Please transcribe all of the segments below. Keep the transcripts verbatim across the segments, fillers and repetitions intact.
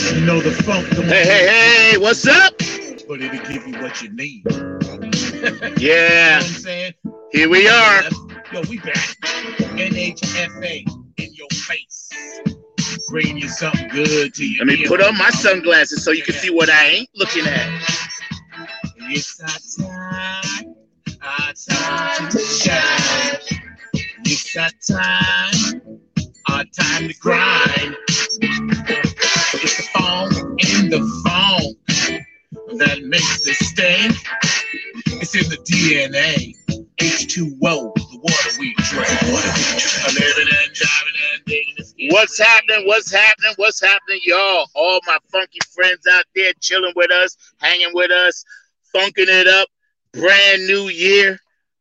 You know the funk. The hey, hey, hey, what's up? But it'll give you what you need. Yeah. You know what I'm saying? Here we are. Yo, we back. N H F A in your face. Bringing you something good to you. Let me put on my sunglasses so you can see what I ain't looking at. It's our time. Our time to shine. It's our time. Our time to grind. It's the phone in the phone that makes it sting. It's in the D N A. H two O, the water we drink. I'm living and driving and digging this. What's happening? What's happening? What's happening, y'all? All my funky friends out there chilling with us, hanging with us, funking it up. Brand new year,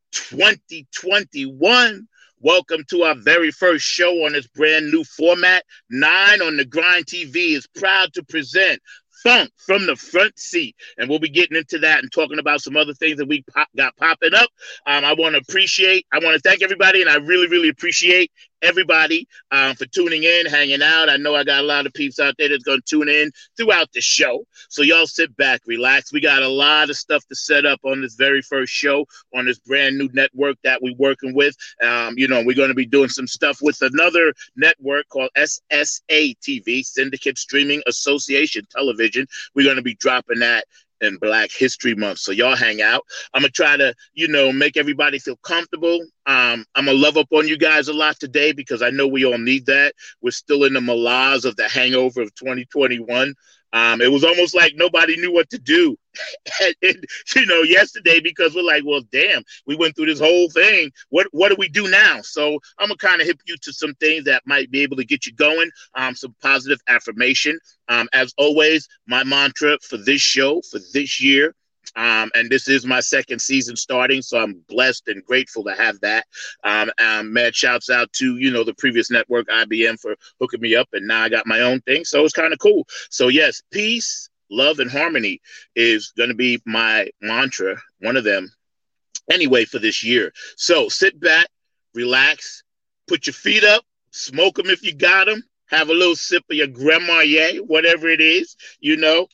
twenty twenty-one. Welcome to our very first show on this brand new format. Nine on the Grind T V is proud to present Funk from the Front Seat. And we'll be getting into that and talking about some other things that we pop, got popping up. Um, I want to appreciate, I want to thank everybody, and I really, really appreciate everybody um, for tuning in, hanging out. I know I got a lot of peeps out there that's going to tune in throughout the show. So y'all sit back, relax. We got a lot of stuff to set up on this very first show on this brand new network that we're working with. Um, you know, we're going to be doing some stuff with another network called S S A T V, Syndicate Streaming Association Television. We're going to be dropping that in Black History Month. So y'all hang out. I'm going to try to, you know, make everybody feel comfortable. Um, I'm going to love up on you guys a lot today because I know we all need that. We're still in the melange of the hangover of twenty twenty-one. Um, it was almost like nobody knew what to do, and, and, you know, yesterday, because we're like, well, damn, we went through this whole thing. What what do we do now? So I'm going to kind of hip you to some things that might be able to get you going, um, some positive affirmation. Um, as always, my mantra for this show, for this year, Um, and this is my second season starting, so I'm blessed and grateful to have that. Um, um, mad shouts out to, you know, the previous network, I B M, for hooking me up, and now I got my own thing, so it's kind of cool. So yes, peace, love, and harmony is going to be my mantra, one of them, anyway, for this year. So sit back, relax, put your feet up, smoke them if you got them, have a little sip of your Grand Marnier, whatever it is, you know.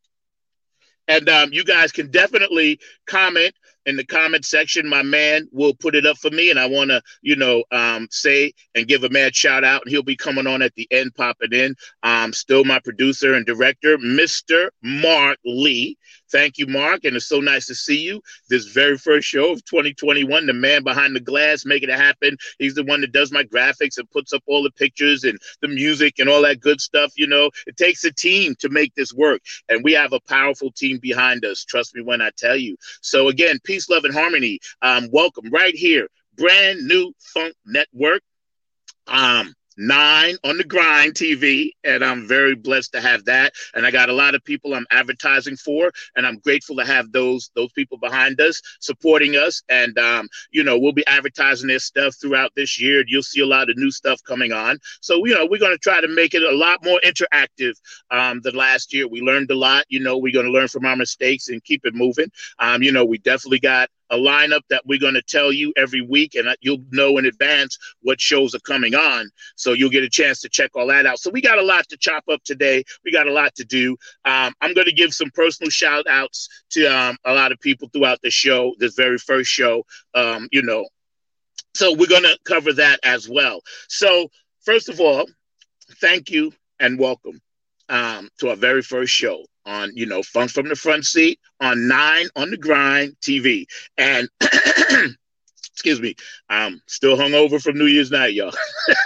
And um, you guys can definitely comment in the comment section. My man will put it up for me. And I want to, you know, um, say and give a mad shout out. And he'll be coming on at the end, popping in. Um, still my producer and director, Mister Mark Lee. Thank you, Mark. And it's so nice to see you. This very first show of twenty twenty-one, the man behind the glass, making it happen. He's the one that does my graphics and puts up all the pictures and the music and all that good stuff. You know, it takes a team to make this work. And we have a powerful team behind us. Trust me when I tell you. So again, peace, love, and harmony. Um, welcome right here. Brand new Funk Network. Um, Nine on the Grind T V, and I'm very blessed to have that. And I got a lot of people I'm advertising for, and I'm grateful to have those those people behind us supporting us. And um, you know, we'll be advertising their stuff throughout this year. You'll see a lot of new stuff coming on. So you know, we're going to try to make it a lot more interactive um, than last year. We learned a lot. You know, we're going to learn from our mistakes and keep it moving. Um, you know, we definitely got a lineup that we're going to tell you every week, and you'll know in advance what shows are coming on. So you'll get a chance to check all that out. So we got a lot to chop up today. We got a lot to do. Um, I'm going to give some personal shout outs to um, a lot of people throughout the show, this very first show, um, you know. So we're going to cover that as well. So first of all, thank you and welcome um, to our very first show on, you know, Funk from the Front Seat on Nine on the Grind T V. And excuse me, I'm still hungover from New Year's night, y'all.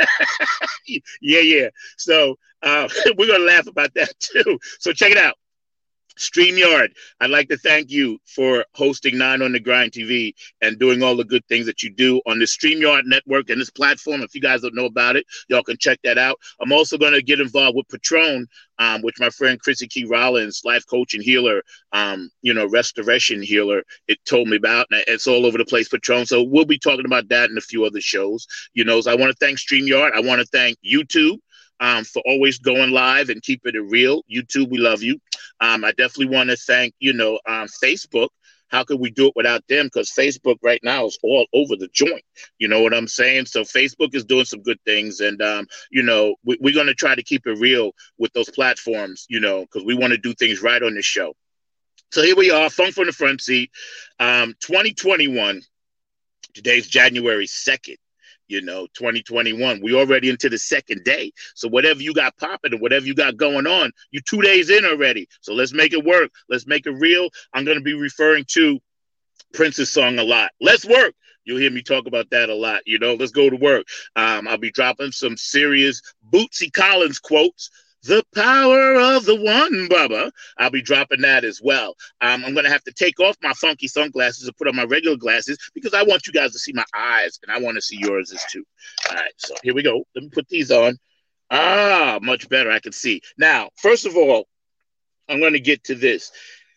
yeah, yeah. So uh, we're going to laugh about that too. So check it out. StreamYard, I'd like to thank you for hosting Nine on the Grind T V and doing all the good things that you do on the StreamYard network and this platform. If you guys don't know about it, y'all can check that out. I'm also going to get involved with Patron, um, which my friend Chrissy Key Rollins, life coach and healer, um, you know, restoration healer, it told me about. And it's all over the place, Patron. So we'll be talking about that in a few other shows. You know, so I want to thank StreamYard. I want to thank YouTube. Um, for always going live and keeping it real. YouTube, we love you. Um, I definitely want to thank, you know, um, Facebook how could we do it without them? Because Facebook right now is all over the joint. You know what I'm saying? So Facebook is doing some good things. And, um, you know, we, we're going to try to keep it real with those platforms, you know, because we want to do things right on this show. So here we are, Funk from the Front Seat, um, twenty twenty-one. Today's January second. You know, twenty twenty-one, we already into the second day. So whatever you got popping and whatever you got going on, you two days in already. So let's make it work. Let's make it real. I'm going to be referring to Prince's song a lot. Let's work. You'll hear me talk about that a lot. You know, let's go to work. Um, I'll be dropping some serious Bootsy Collins quotes. The power of the one, Bubba. I'll be dropping that as well. Um, I'm going to have to take off my funky sunglasses and put on my regular glasses because I want you guys to see my eyes and I want to see yours as too. All right, so here we go. Let me put these on. Ah, much better. I can see. Now, first of all, I'm going to get to this.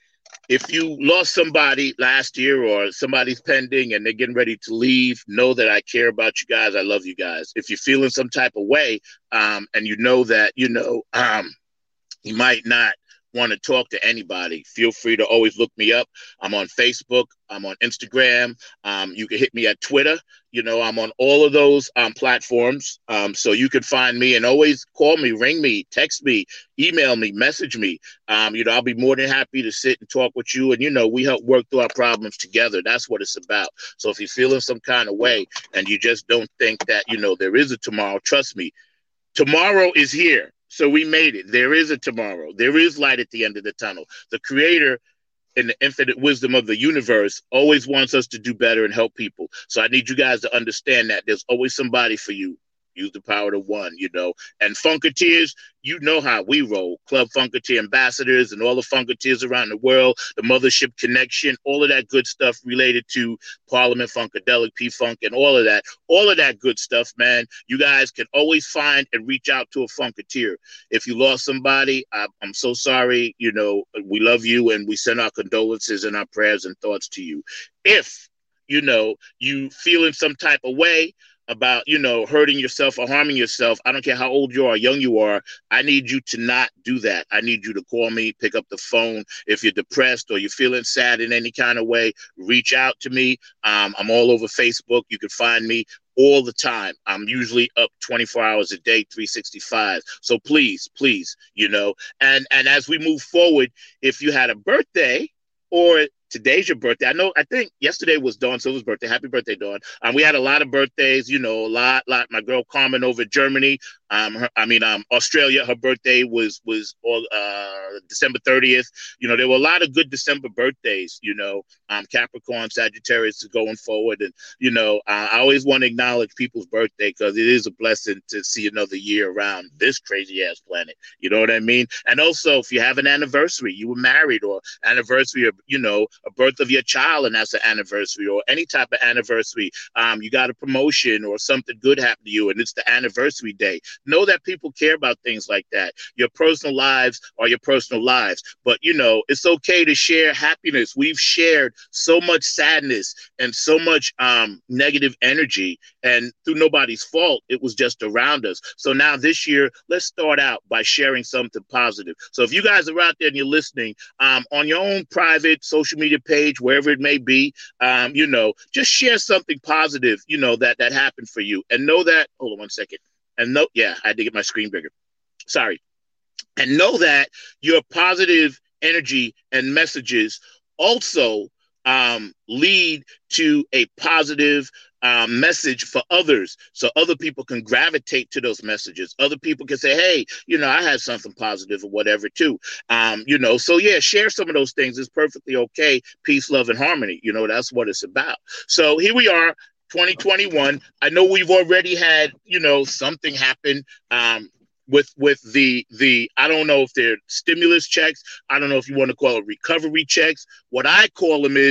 If you lost somebody last year or somebody's pending and they're getting ready to leave, know that I care about you guys. I love you guys. If you're feeling some type of way um, and you know that, you know, um, you might not want to talk to anybody, feel free to always look me up. I'm on Facebook. I'm on Instagram. Um, you can hit me at Twitter. You know, I'm on all of those um, platforms. Um, so you can find me and always call me, ring me, text me, email me, message me. Um, you know, I'll be more than happy to sit and talk with you. And, you know, we help work through our problems together. That's what it's about. So if you're feeling some kind of way and you just don't think that, you know, there is a tomorrow, trust me, tomorrow is here. So we made it. There is a tomorrow. There is light at the end of the tunnel. The Creator in the infinite wisdom of the universe always wants us to do better and help people. So I need you guys to understand that there's always somebody for you. Use the power to one, you know. And Funketeers, you know how we roll. Club Funketeer ambassadors and all the Funketeers around the world, the Mothership Connection, all of that good stuff related to Parliament Funkadelic, P-Funk, and all of that. All of that good stuff, man. You guys can always find and reach out to a Funketeer. If you lost somebody, I, I'm so sorry. You know, we love you and we send our condolences and our prayers and thoughts to you. If, you know, you feel in some type of way about, you know, hurting yourself or harming yourself, I don't care how old you are, young you are, I need you to not do that. I need you to call me, pick up the phone. If you're depressed or you're feeling sad in any kind of way, reach out to me. Um, I'm all over Facebook. You can find me all the time. I'm usually up twenty-four hours a day, three sixty-five. So please, please, you know, and, and as we move forward, if you had a birthday or today's your birthday. I know, I think yesterday was Dawn Silver's birthday. Happy birthday, Dawn. Um, we had a lot of birthdays, you know, a lot, lot. My girl Carmen over Germany, um, her, I mean, um, Australia, her birthday was, was all, uh, December thirtieth. You know, there were a lot of good December birthdays, you know, um, Capricorn, Sagittarius is going forward. And, you know, uh, I always want to acknowledge people's birthday because it is a blessing to see another year around this crazy ass planet. You know what I mean? And also, if you have an anniversary, you were married, or anniversary of, you know, a birth of your child and that's an anniversary, or any type of anniversary, um, you got a promotion or something good happened to you and it's the anniversary day. Know that people care about things like that. Your personal lives are your personal lives, but you know, it's okay to share happiness. We've shared so much sadness and so much um, negative energy, and through nobody's fault, it was just around us. So now this year, let's start out by sharing something positive. So if you guys are out there and you're listening, um, on your own private social media page, wherever it may be, um, you know, just share something positive, you know, that that happened for you, and know that. Hold on one second. And know, yeah, I had to get my screen bigger. Sorry. And know that your positive energy and messages also um, lead to a positive um, message for others, so other people can gravitate to those messages. Other people can say, hey, you know, I had something positive or whatever too. Um, you know, so yeah, share some of those things. It's perfectly okay. Peace, love, and harmony. You know, that's what it's about. So here we are, twenty twenty-one. I know we've already had, you know, something happen um, with with the the I don't know if they're stimulus checks. I don't know if you want to call it recovery checks. What I call them is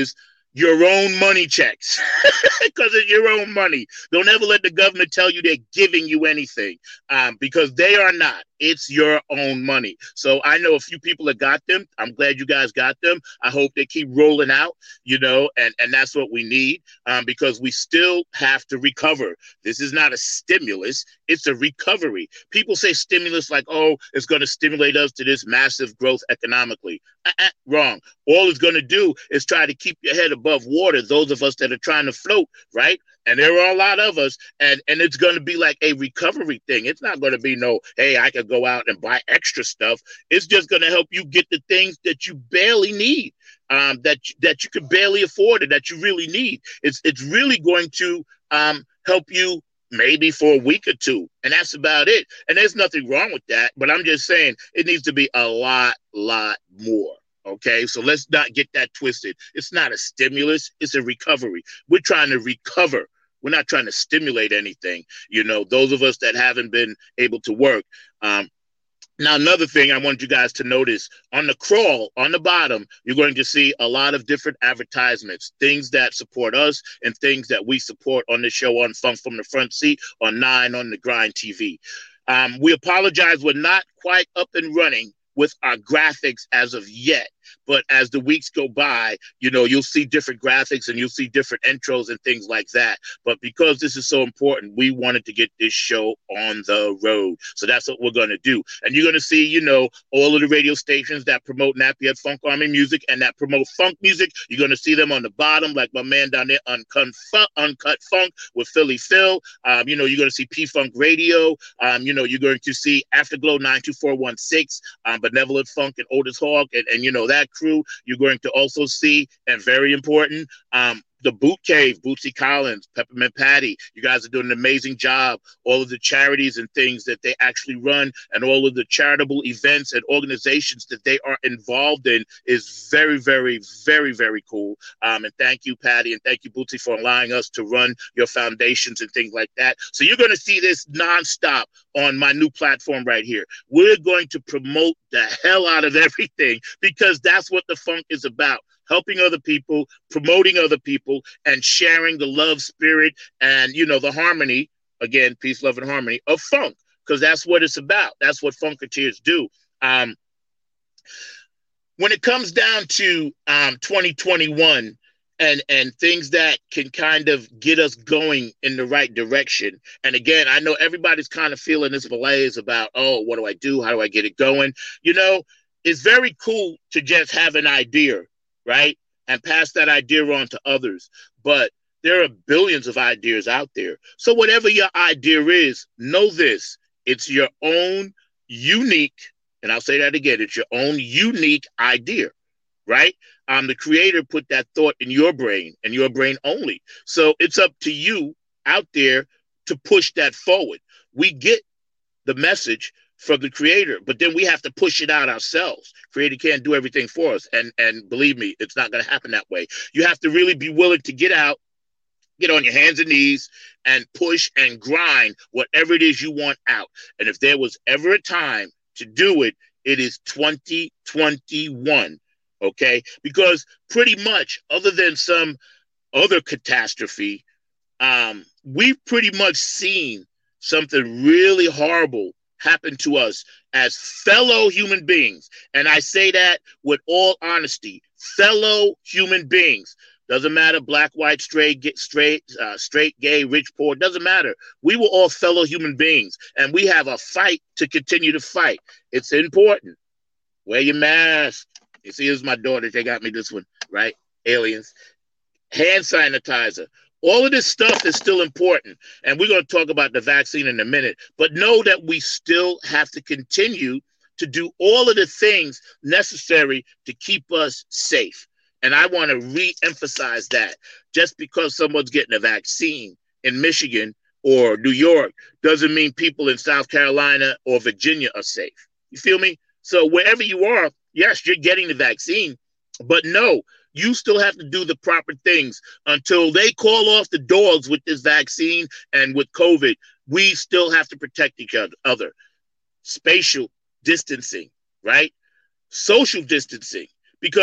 your own money checks because it's your own money. Don't ever let the government tell you they're giving you anything, um, because they are not. It's your own money. So I know a few people that got them. I'm glad you guys got them. I hope they keep rolling out, you know, and, and that's what we need, um, because we still have to recover. This is not a stimulus. It's a recovery. People say stimulus like, oh, it's going to stimulate us to this massive growth economically. Uh-uh, wrong. All it's going to do is try to keep your head above water, those of us that are trying to float, right? And there are a lot of us, and, and it's going to be like a recovery thing. It's not going to be no, hey, I could go out and buy extra stuff. It's just going to help you get the things that you barely need, um, that, that you could barely afford and that you really need. It's, it's really going to um, help you maybe for a week or two, and that's about it. And there's nothing wrong with that, but I'm just saying it needs to be a lot, lot more. Okay, so let's not get that twisted. It's not a stimulus, it's a recovery. We're trying to recover. We're not trying to stimulate anything. You know, those of us that haven't been able to work. Um, now, another thing I want you guys to notice, on the crawl, on the bottom, you're going to see a lot of different advertisements, things that support us and things that we support on the show on Funk from the Front Seat, on Nine on the Grind T V. Um, we apologize. We're not quite up and running with our graphics as of yet. But as the weeks go by, you know, you'll see different graphics and you'll see different intros and things like that. But because this is so important, we wanted to get this show on the road. So that's what we're going to do. And you're going to see, you know, all of the radio stations that promote Nappy Head Funk Army music and that promote funk music. You're going to see them on the bottom, like my man down there, Uncut Funk, Uncut Funk with Philly Phil. Um, you know, you're going to see P-Funk Radio. Um, you know, you're going to see Afterglow nine two four one six, um, Benevolent Funk and Otis Hawk, and, and, you know, that crew. You're going to also see, and very important, um, the Boot Cave, Bootsy Collins, Peppermint Patty. You guys are doing an amazing job. All of the charities and things that they actually run and all of the charitable events and organizations that they are involved in is very, very, very, very cool. Um, and thank you, Patty, and thank you, Bootsy, for allowing us to run your foundations and things like that. So you're going to see this nonstop on my new platform right here. We're going to promote the hell out of everything because that's what the funk is about. Helping other people, promoting other people, and sharing the love, spirit, and, you know, the harmony, again, peace, love, and harmony of funk, because that's what it's about. That's what Funketeers do. Um, when it comes down to um, twenty twenty-one and, and things that can kind of get us going in the right direction, and again, I know everybody's kind of feeling this malaise about, oh, what do I do? How do I get it going? You know, it's very cool to just have an idea, right? And pass that idea on to others. But there are billions of ideas out there. So whatever your idea is, know this, it's your own unique, and I'll say that again, it's your own unique idea, right? Um, the creator put that thought in your brain and your brain only. So it's up to you out there to push that forward. We get the message from the creator, but then we have to push it out ourselves. Creator can't do everything for us. And, and believe me, it's not going to happen that way. You have to really be willing to get out, get on your hands and knees and push and grind whatever it is you want out. And if there was ever a time to do it, it is twenty twenty-one. Okay. Because pretty much other than some other catastrophe, um, we've pretty much seen something really horrible happen to us as fellow human beings. And I say that with all honesty, fellow human beings. Doesn't matter, black, white, straight, get straight, uh, straight, gay, rich, poor, doesn't matter. We were all fellow human beings, and we have a fight to continue to fight. It's important. Wear your mask. You see, here's my daughter. They got me this one, right? Aliens. Hand sanitizer. All of this stuff is still important, and we're going to talk about the vaccine in a minute, but know that we still have to continue to do all of the things necessary to keep us safe. And I want to re-emphasize that. Just because someone's getting a vaccine in Michigan or New York doesn't mean people in South Carolina or Virginia are safe. You feel me? So wherever you are, yes, you're getting the vaccine, but no, you still have to do the proper things until they call off the dogs with this vaccine and with COVID. We still have to protect each other. Spatial distancing, right? Social distancing, because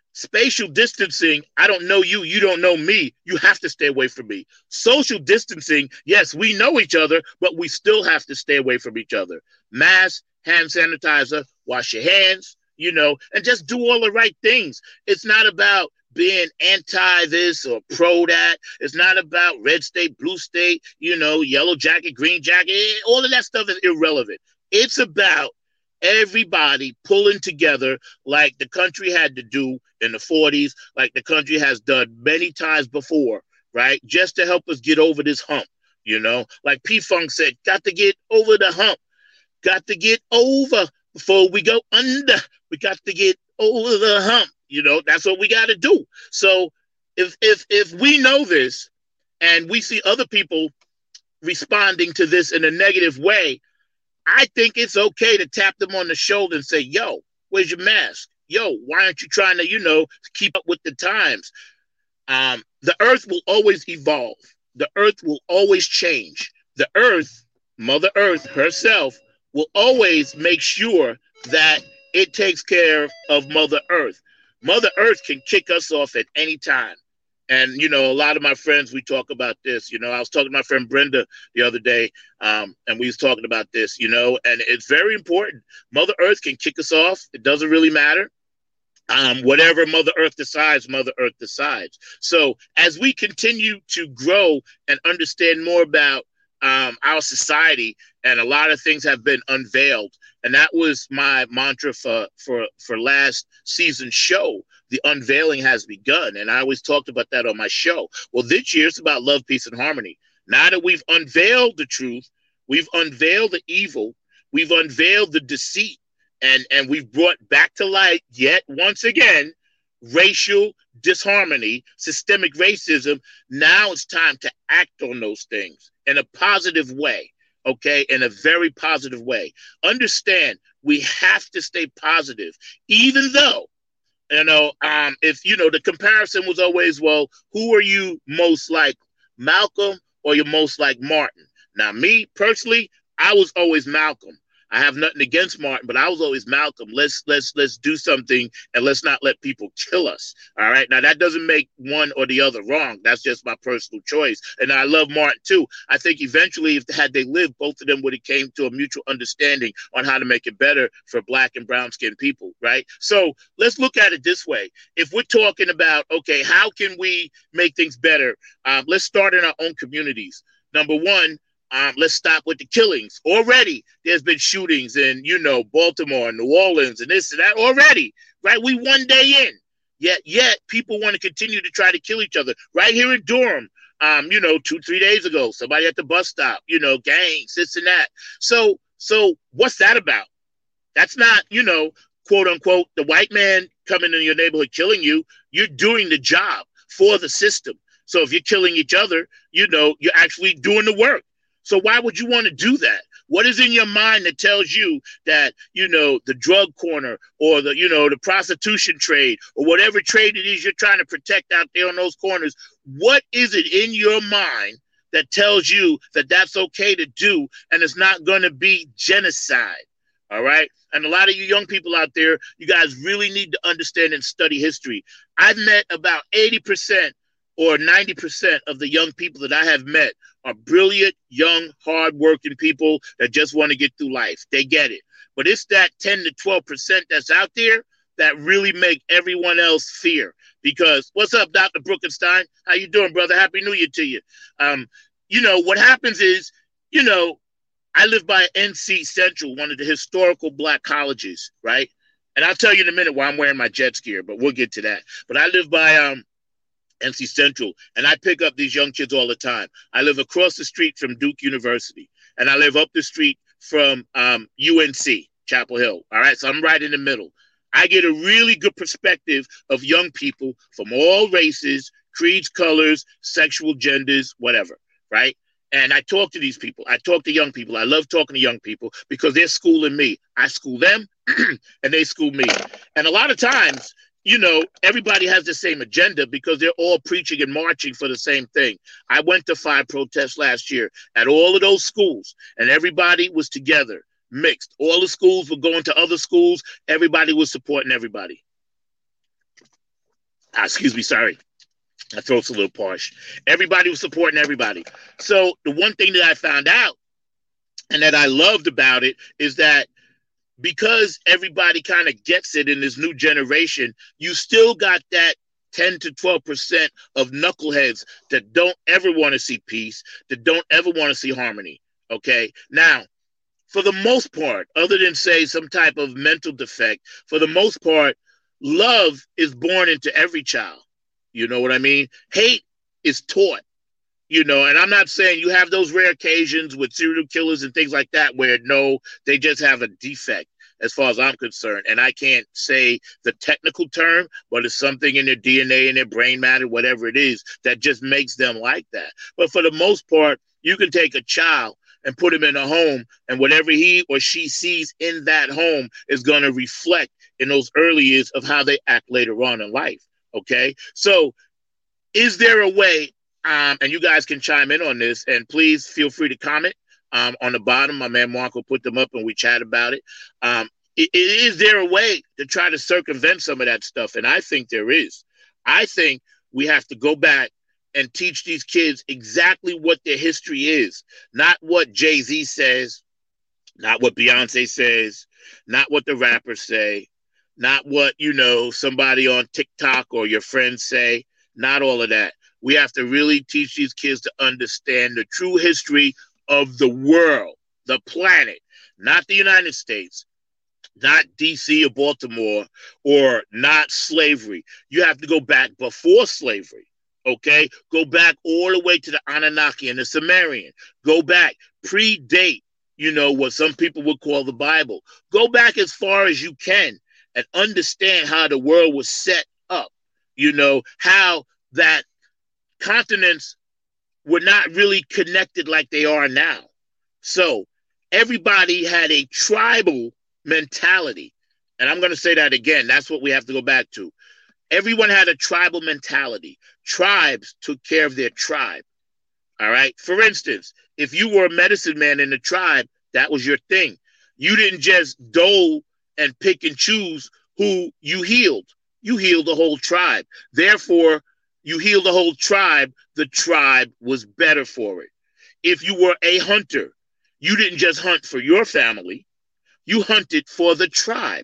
Spatial distancing, I don't know you, you don't know me. You have to stay away from me. Social distancing, yes, we know each other, but we still have to stay away from each other. Mask, hand sanitizer, wash your hands, you know, and just do all the right things. It's not about being anti this or pro that. It's not about red state, blue state, you know, yellow jacket, green jacket. All of that stuff is irrelevant. It's about everybody pulling together like the country had to do in the forties, like the country has done many times before, right? Just to help us get over this hump, you know? Like P-Funk said, got to get over the hump. Got to get over before we go under. We got to get over the hump. You know, that's what we got to do. So if if if we know this and we see other people responding to this in a negative way, I think it's okay to tap them on the shoulder and say, yo, where's your mask? Yo, why aren't you trying to, you know, keep up with the times? Um, the earth will always evolve. The earth will always change. The earth, Mother Earth herself, will always make sure that it takes care of Mother Earth. Mother Earth can kick us off at any time. And, you know, a lot of my friends, we talk about this. You know, I was talking to my friend Brenda the other day, um, and we was talking about this, you know, and it's very important. Mother Earth can kick us off. It doesn't really matter. Um, whatever Mother Earth decides, Mother Earth decides. So as we continue to grow and understand more about um, our society, and a lot of things have been unveiled, and that was my mantra for for for last season's show. The unveiling has begun, and I always talked about that on my show. Well, this year it's about love, peace, and harmony. Now that we've unveiled the truth, we've unveiled the evil, we've unveiled the deceit, and and we've brought back to light yet once again racial disharmony, systemic racism. Now it's time to act on those things in a positive way. Okay, in a very positive way. Understand, we have to stay positive, even though, you know, um, if, you know, the comparison was always, well, who are you most like, Malcolm or you're most like Martin? Now, me personally, I was always Malcolm. I have nothing against Martin, but I was always Malcolm. Let's let's let's do something, and let's not let people kill us. All right. Now that doesn't make one or the other wrong. That's just my personal choice. And I love Martin too. I think eventually, if had they lived, both of them would have came to a mutual understanding on how to make it better for black and brown skinned people. Right. So let's look at it this way. If we're talking about, okay, how can we make things better? Um, let's start in our own communities. Number one. Um, let's stop with the killings. Already, there's been shootings in, you know, Baltimore and New Orleans and this and that already, right? We one day in. Yet, yet people want to continue to try to kill each other. Right here in Durham, um, you know, two, three days ago, somebody at the bus stop, you know, gangs, this and that. So, so what's that about? That's not, you know, quote unquote, the white man coming in your neighborhood killing you. You're doing the job for the system. So if you're killing each other, you know, you're actually doing the work. So why would you want to do that? What is in your mind that tells you that, you know, the drug corner or the, you know, the prostitution trade or whatever trade it is you're trying to protect out there on those corners? What is it in your mind that tells you that that's okay to do and it's not going to be genocide? All right. And a lot of you young people out there, you guys really need to understand and study history. I've met about eighty percent or ninety percent of the young people that I have met are brilliant, young, hardworking people that just want to get through life. They get it. But it's that ten to twelve percent that's out there that really make everyone else fear. Because, what's up, Doctor Bruckenstein? How you doing, brother? Happy New Year to you. Um, you know, what happens is, you know, I live by N C Central, one of the historical black colleges, right? And I'll tell you in a minute why I'm wearing my Jets gear, but we'll get to that. But I live by um. N C Central, and I pick up these young kids all the time. I live across the street from Duke University, and I live up the street from um, U N C, Chapel Hill. All right, so I'm right in the middle. I get a really good perspective of young people from all races, creeds, colors, sexual genders, whatever, right? And I talk to these people. I talk to young people. I love talking to young people because they're schooling me. I school them, and they school me. And a lot of times, you know, everybody has the same agenda because they're all preaching and marching for the same thing. I went to five protests last year at all of those schools, and everybody was together, mixed. All the schools were going to other schools. Everybody was supporting everybody. Ah, excuse me, sorry. My throat's a little parched. Everybody was supporting everybody. So the one thing that I found out and that I loved about it is that because everybody kind of gets it in this new generation, you still got that ten to twelve percent of knuckleheads that don't ever want to see peace, that don't ever want to see harmony. Okay. Now, for the most part, other than say some type of mental defect, for the most part, love is born into every child. You know what I mean? Hate is taught. You know, and I'm not saying you have those rare occasions with serial killers and things like that where no, they just have a defect as far as I'm concerned. And I can't say the technical term, but it's something in their D N A, in their brain matter, whatever it is, that just makes them like that. But for the most part, you can take a child and put him in a home, and whatever he or she sees in that home is going to reflect in those early years of how they act later on in life. Okay. So is there a way, Um, and you guys can chime in on this, and please feel free to comment um, on the bottom. My man Mark will put them up and we chat about it. Um, it. Is there a way to try to circumvent some of that stuff? And I think there is. I think we have to go back and teach these kids exactly what their history is, not what Jay-Z says, not what Beyonce says, not what the rappers say, not what, you know, somebody on TikTok or your friends say, not all of that. We have to really teach these kids to understand the true history of the world, the planet, not the United States, not D C or Baltimore, or not slavery. You have to go back before slavery, okay? Go back all the way to the Anunnaki and the Sumerian. Go back, predate, you know, what some people would call the Bible. Go back as far as you can and understand how the world was set up, you know, how that continents were not really connected like they are now. So everybody had a tribal mentality. And I'm going to say that again. That's what we have to go back to. Everyone had a tribal mentality. Tribes took care of their tribe. All right. For instance, if you were a medicine man in the tribe, that was your thing. You didn't just dole and pick and choose who you healed. You healed the whole tribe. Therefore, you heal the whole tribe, the tribe was better for it. If you were a hunter, you didn't just hunt for your family, you hunted for the tribe.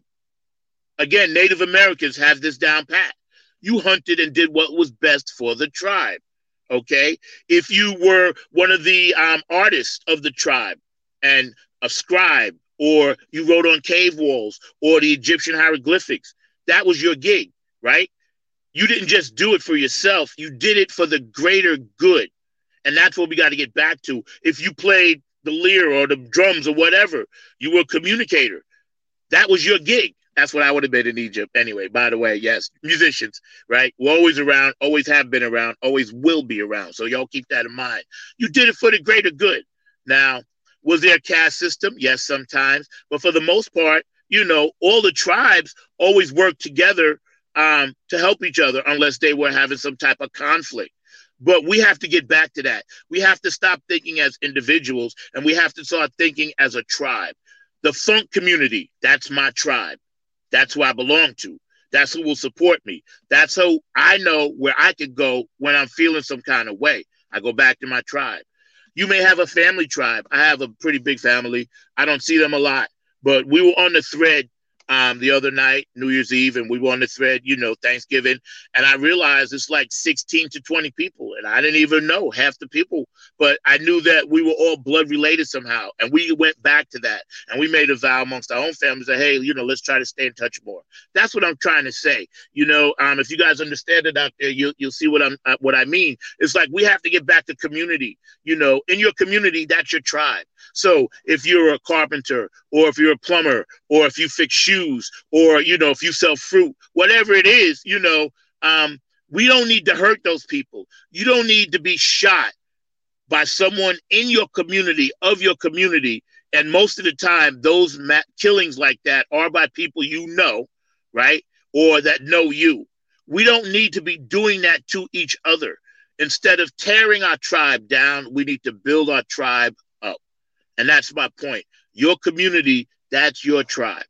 Again, Native Americans have this down pat. You hunted and did what was best for the tribe, okay? If you were one of the um, artists of the tribe and a scribe, or you wrote on cave walls, or the Egyptian hieroglyphics, that was your gig, right? You didn't just do it for yourself. You did it for the greater good. And that's what we got to get back to. If you played the lyre or the drums or whatever, you were a communicator. That was your gig. That's what I would have been in Egypt. Anyway, by the way, yes, musicians, right? We're always around, always have been around, always will be around. So y'all keep that in mind. You did it for the greater good. Now, was there a caste system? Yes, sometimes. But for the most part, you know, all the tribes always worked together Um, to help each other unless they were having some type of conflict. But we have to get back to that. We have to stop thinking as individuals, and we have to start thinking as a tribe. The funk community, that's my tribe. That's who I belong to. That's who will support me. That's who I know where I could go when I'm feeling some kind of way. I go back to my tribe. You may have a family tribe. I have a pretty big family. I don't see them a lot, but we were on the thread Um, the other night, New Year's Eve, and we were on the thread, you know, Thanksgiving, and I realized it's like sixteen to twenty people, and I didn't even know half the people, but I knew that we were all blood related somehow, and we went back to that, and we made a vow amongst our own families that, hey, you know, let's try to stay in touch more. That's what I'm trying to say. You know, um, if you guys understand it out there, you, you'll see what I'm, uh, what I mean. It's like we have to get back to community. You know, in your community, that's your tribe. So if you're a carpenter, or if you're a plumber, or if you fix shoes, or, you know, if you sell fruit, whatever it is, you know, um, we don't need to hurt those people. You don't need to be shot by someone in your community, of your community. And most of the time, those ma- killings like that are by people you know, right? Or that know you. We don't need to be doing that to each other. Instead of tearing our tribe down, we need to build our tribe up. And that's my point. Your community, that's your tribe.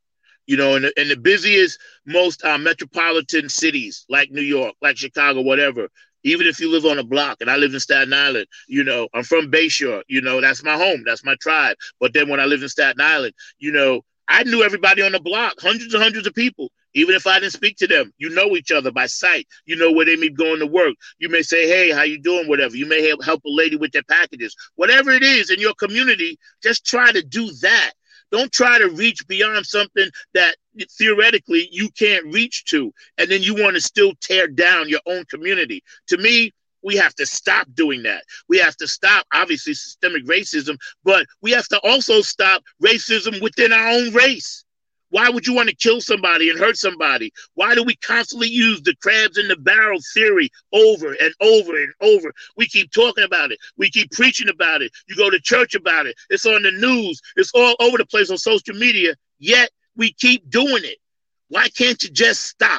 You know, in the, in the busiest, most uh, metropolitan cities like New York, like Chicago, whatever. Even if you live on a block, and I live in Staten Island, you know, I'm from Bayshore, you know, that's my home, that's my tribe. But then when I lived in Staten Island, you know, I knew everybody on the block, hundreds and hundreds of people. Even if I didn't speak to them, you know each other by sight. You know where they may be going to work. You may say, hey, how you doing, whatever. You may help, help a lady with their packages. Whatever it is in your community, just try to do that. Don't try to reach beyond something that theoretically you can't reach to, and then you want to still tear down your own community. To me, we have to stop doing that. We have to stop, obviously, systemic racism, but we have to also stop racism within our own race. Why would you want to kill somebody and hurt somebody? Why do we constantly use the crabs in the barrel theory over and over and over? We keep talking about it. We keep preaching about it. You go to church about it. It's on the news. It's all over the place on social media. Yet we keep doing it. Why can't you just stop?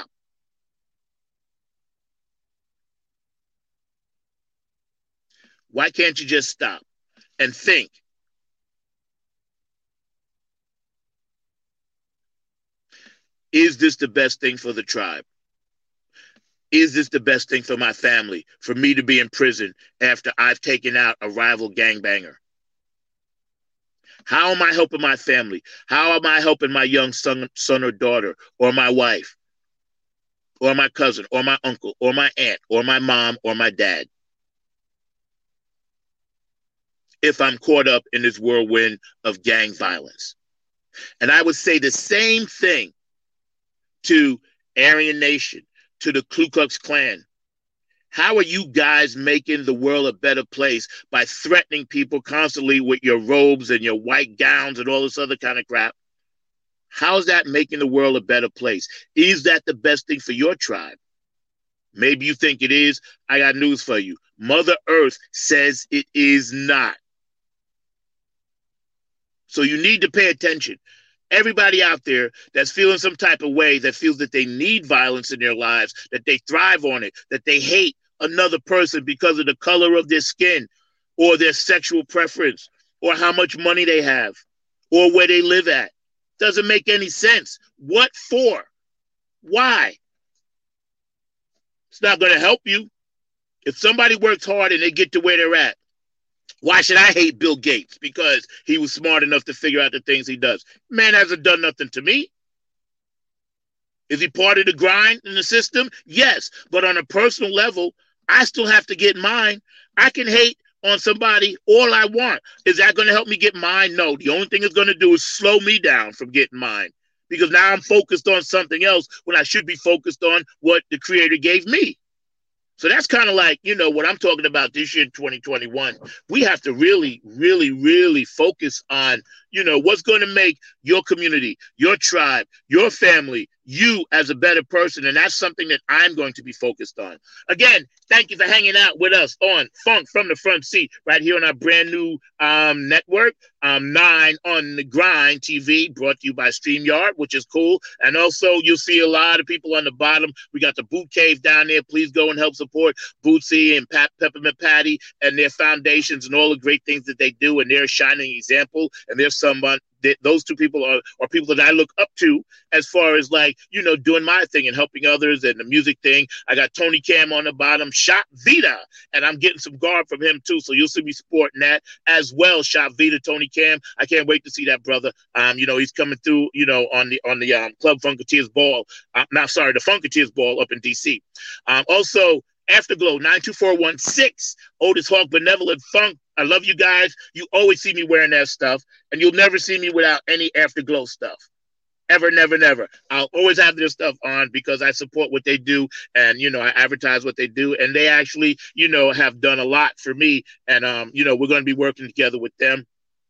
Why can't you just stop and think? Is this the best thing for the tribe? Is this the best thing for my family? For me to be in prison after I've taken out a rival gangbanger? How am I helping my family? How am I helping my young son, son or daughter, or my wife, or my cousin, or my uncle, or my aunt, or my mom, or my dad? If I'm caught up in this whirlwind of gang violence. And I would say the same thing to Aryan Nation, to the Ku Klux Klan. How are you guys making the world a better place by threatening people constantly with your robes and your white gowns and all this other kind of crap? How is that making the world a better place? Is that the best thing for your tribe? Maybe you think it is. I got news for you. Mother Earth says it is not. So you need to pay attention. Everybody out there that's feeling some type of way, that feels that they need violence in their lives, that they thrive on it, that they hate another person because of the color of their skin or their sexual preference or how much money they have or where they live at. Doesn't make any sense. What for? Why? It's not going to help you. If somebody works hard and they get to where they're at, why should I hate Bill Gates? Because he was smart enough to figure out the things he does. Man hasn't done nothing to me. Is he part of the grind in the system? Yes. But on a personal level, I still have to get mine. I can hate on somebody all I want. Is that going to help me get mine? No. The only thing it's going to do is slow me down from getting mine. Because now I'm focused on something else when I should be focused on what the Creator gave me. So that's kind of like, you know, what I'm talking about this year, twenty twenty-one. We have to really, really, really focus on, you know, what's going to make your community, your tribe, your family, you as a better person. And that's something that I'm going to be focused on. Again, thank you for hanging out with us on Funk from the Front Seat right here on our brand new um, network, um, Nine on the Grind T V, brought to you by StreamYard, which is cool. And also you'll see a lot of people on the bottom. We got the Boot Cave down there. Please go and help support Bootsy and Pat, Peppermint Patty and their foundations and all the great things that they do. And they're a shining example. And there's someone that those two people are, are people that I look up to as far as, like, you know, doing my thing and helping others and the music thing. I got Tony Cam on the bottom, Shop Vita, and I'm getting some garb from him too. So you'll see me sporting that as well. Shop Vita, Tony Cam. I can't wait to see that brother. Um, you know, he's coming through, you know, on the on the um, Club Funketeers Ball. Uh, not sorry, the Funketeers Ball up in D C. Um, also, Afterglow nine two four one six, Otis Hawk, Benevolent Funk. I love you guys. You always see me wearing that stuff, and you'll never see me without any Afterglow stuff. Ever, never, never. I'll always have their stuff on because I support what they do, and, you know, I advertise what they do, and they actually, you know, have done a lot for me, and, um, you know, we're going to be working together with them.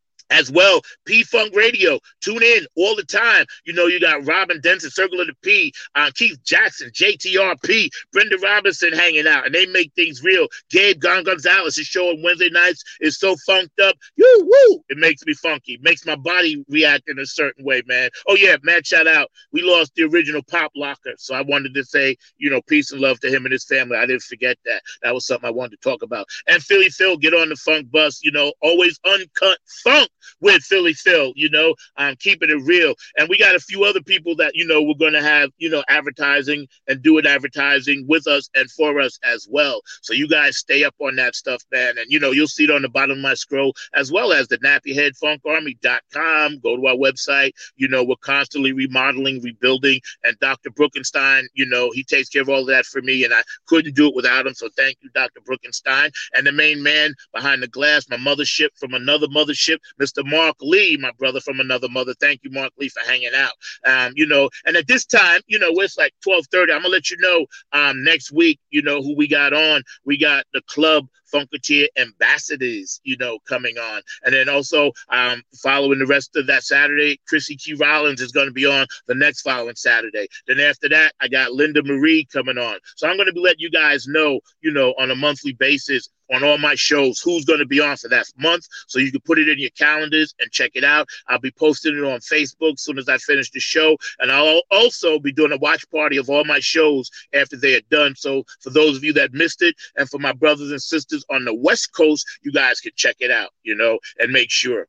As well, P-Funk Radio. Tune in all the time. You know, you got Robin Denson, Circle of the P, uh, Keith Jackson, J T R P, Brenda Robinson hanging out, and they make things real. Gabe Gon Gonzalez, his show on Wednesday nights is so funked up. Woo, woo! It makes me funky. Makes my body react in a certain way, man. Oh, yeah, man, shout out. We lost the original Pop Locker, so I wanted to say, you know, peace and love to him and his family. I didn't forget that. That was something I wanted to talk about. And Philly Phil, get on the funk bus. You know, always uncut funk. with Philly Phil, you know, um, keeping it real. And we got a few other people that, you know, we're going to have, you know, advertising and doing advertising with us and for us as well. So you guys stay up on that stuff, man. And, you know, you'll see it on the bottom of my scroll, as well as the nappy head funk army dot com. Go to our website. You know, we're constantly remodeling, rebuilding. And Doctor Brookenstein, you know, he takes care of all of that for me. And I couldn't do it without him. So thank you, Doctor Brookenstein. And the main man behind the glass, my mothership from another mothership, Mister Mark Lee, my brother from another mother. Thank you, Mark Lee, for hanging out. Um, you know, and at this time, you know, it's like twelve thirty. I'm going to let you know um, next week, you know, who we got on. We got the Club Funketeer Ambassadors, you know, coming on. And then also um, following the rest of that Saturday, Chrissy Q. Rollins is going to be on the next following Saturday. Then after that, I got Linda Marie coming on. So I'm going to be letting you guys know, you know, on a monthly basis on all my shows who's going to be on for that month, so you can put it in your calendars and check it out. I'll be posting it on Facebook as soon as I finish the show, and I'll also be doing a watch party of all my shows after they are done. So for those of you that missed it, and for my brothers and sisters on the West Coast, you guys can check it out, you know, and make sure.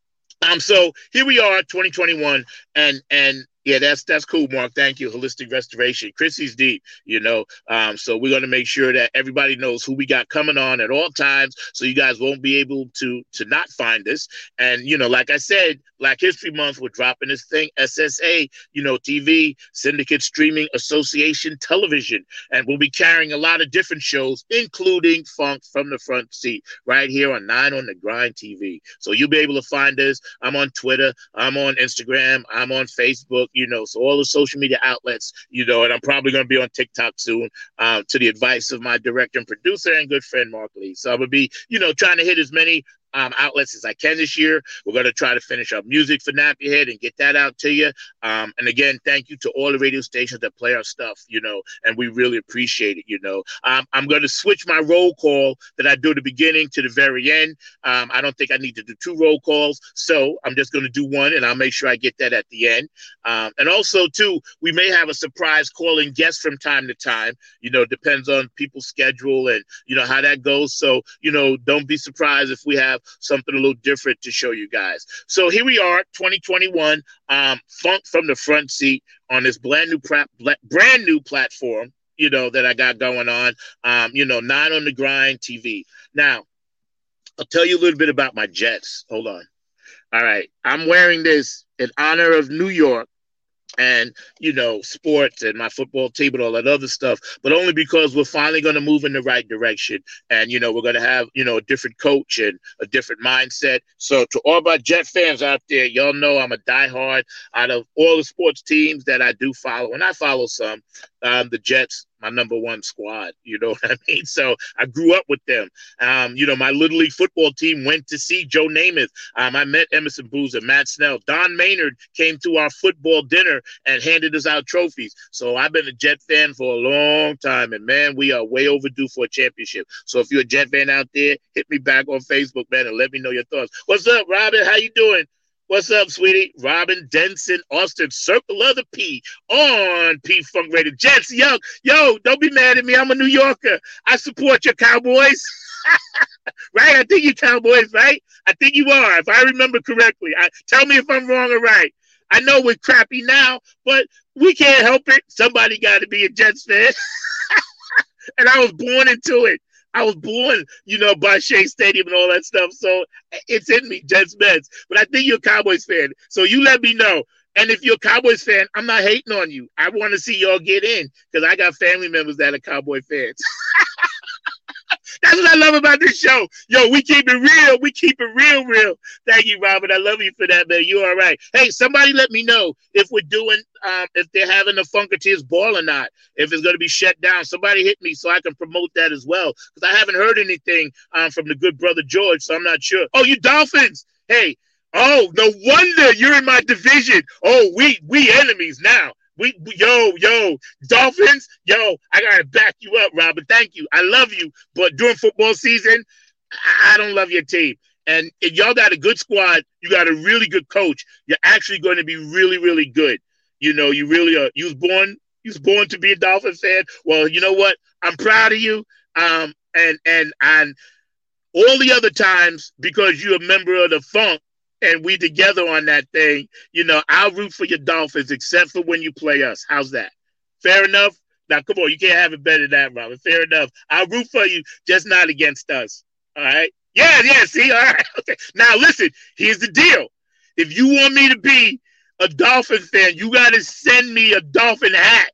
Um, so here we are, twenty twenty-one, and and yeah, that's that's cool, Mark. Thank you. Holistic Restoration. Chrissy's deep, you know. Um, so we're gonna make sure that everybody knows who we got coming on at all times, so you guys won't be able to to not find us. And you know, like I said, Black History Month, we're dropping this thing, S S A, you know, T V, Syndicate Streaming Association Television, and we'll be carrying a lot of different shows, including Funk from the Front Seat, right here on Nine on the Grind T V. So you'll be able to find us. I'm on Twitter, I'm on Instagram, I'm on Facebook. You know, so all the social media outlets, you know, and I'm probably going to be on TikTok soon, um, to the advice of my director and producer and good friend, Mark Lee. So I'm going to be, you know, trying to hit as many um, outlets as I can this year. We're going to try to finish up music for Nappy Head and get that out to you. Um, and again, thank you to all the radio stations that play our stuff, you know, and we really appreciate it, you know. Um, I'm going to switch my roll call that I do at the beginning to the very end. Um, I don't think I need to do two roll calls, so I'm just going to do one, and I'll make sure I get that at the end. Um, and also, too, we may have a surprise calling guest from time to time. You know, depends on people's schedule and, you know, how that goes. So, you know, don't be surprised if we have something a little different to show you guys. So here we are, twenty twenty-one, um, Funk from the Front Seat on this brand new, brand new platform, you know, that I got going on, um, you know, Nine on the Grind T V. Now, I'll tell you a little bit about my Jets. Hold on. All right. I'm wearing this in honor of New York and, you know, sports and my football team and all that other stuff, but only because we're finally going to move in the right direction. And, you know, we're going to have, you know, a different coach and a different mindset. So to all my Jet fans out there, y'all know I'm a diehard. Out of all the sports teams that I do follow, and I follow some, um, the Jets, my number one squad, you know what I mean? So I grew up with them. Um, you know, my Little League football team went to see Joe Namath. Um, I met Emerson Boozer, Matt Snell. Don Maynard came to our football dinner and handed us out trophies. So I've been a Jet fan for a long time, and, man, we are way overdue for a championship. So if you're a Jet fan out there, hit me back on Facebook, man, and let me know your thoughts. What's up, Robin? How you doing? What's up, sweetie? Robin Denson, Austin, Circle of the P on P-Funk Radio. Jets, yo, yo, don't be mad at me. I'm a New Yorker. I support your Cowboys. Right? I think you Cowboys, right? I think you are, if I remember correctly. I, tell me if I'm wrong or right. I know we're crappy now, but we can't help it. Somebody got to be a Jets fan. And I was born into it. I was born, you know, by Shea Stadium and all that stuff. So it's in me, Jets, Mets. But I think you're a Cowboys fan. So you let me know. And if you're a Cowboys fan, I'm not hating on you. I want to see y'all get in because I got family members that are Cowboy fans. That's what I love about this show. Yo, we keep it real. We keep it real, real. Thank you, Robert. I love you for that, man. You all right. Hey, somebody let me know if we're doing, um, if they're having the Funketeers ball or not, if it's going to be shut down. Somebody hit me so I can promote that as well because I haven't heard anything um, from the good brother George, so I'm not sure. Oh, you Dolphins. Hey, oh, no wonder you're in my division. Oh, we we enemies now. We, we, yo, yo, Dolphins, yo, I got to back you up, Robert. Thank you. I love you. But during football season, I, I don't love your team. And if y'all got a good squad, you got a really good coach, you're actually going to be really, really good. You know, you really are. You was born, you was born to be a Dolphin fan. Well, you know what? I'm proud of you. Um, and, and, and all the other times, because you're a member of the Funk, and we together on that thing. You know, I'll root for your Dolphins except for when you play us. How's that? Fair enough? Now, come on, you can't have it better than that, Robin. Fair enough. I'll root for you, just not against us. All right? Yeah, yeah, see? All right. Okay. Now, listen, here's the deal. If you want me to be a Dolphin fan, you got to send me a Dolphin hat.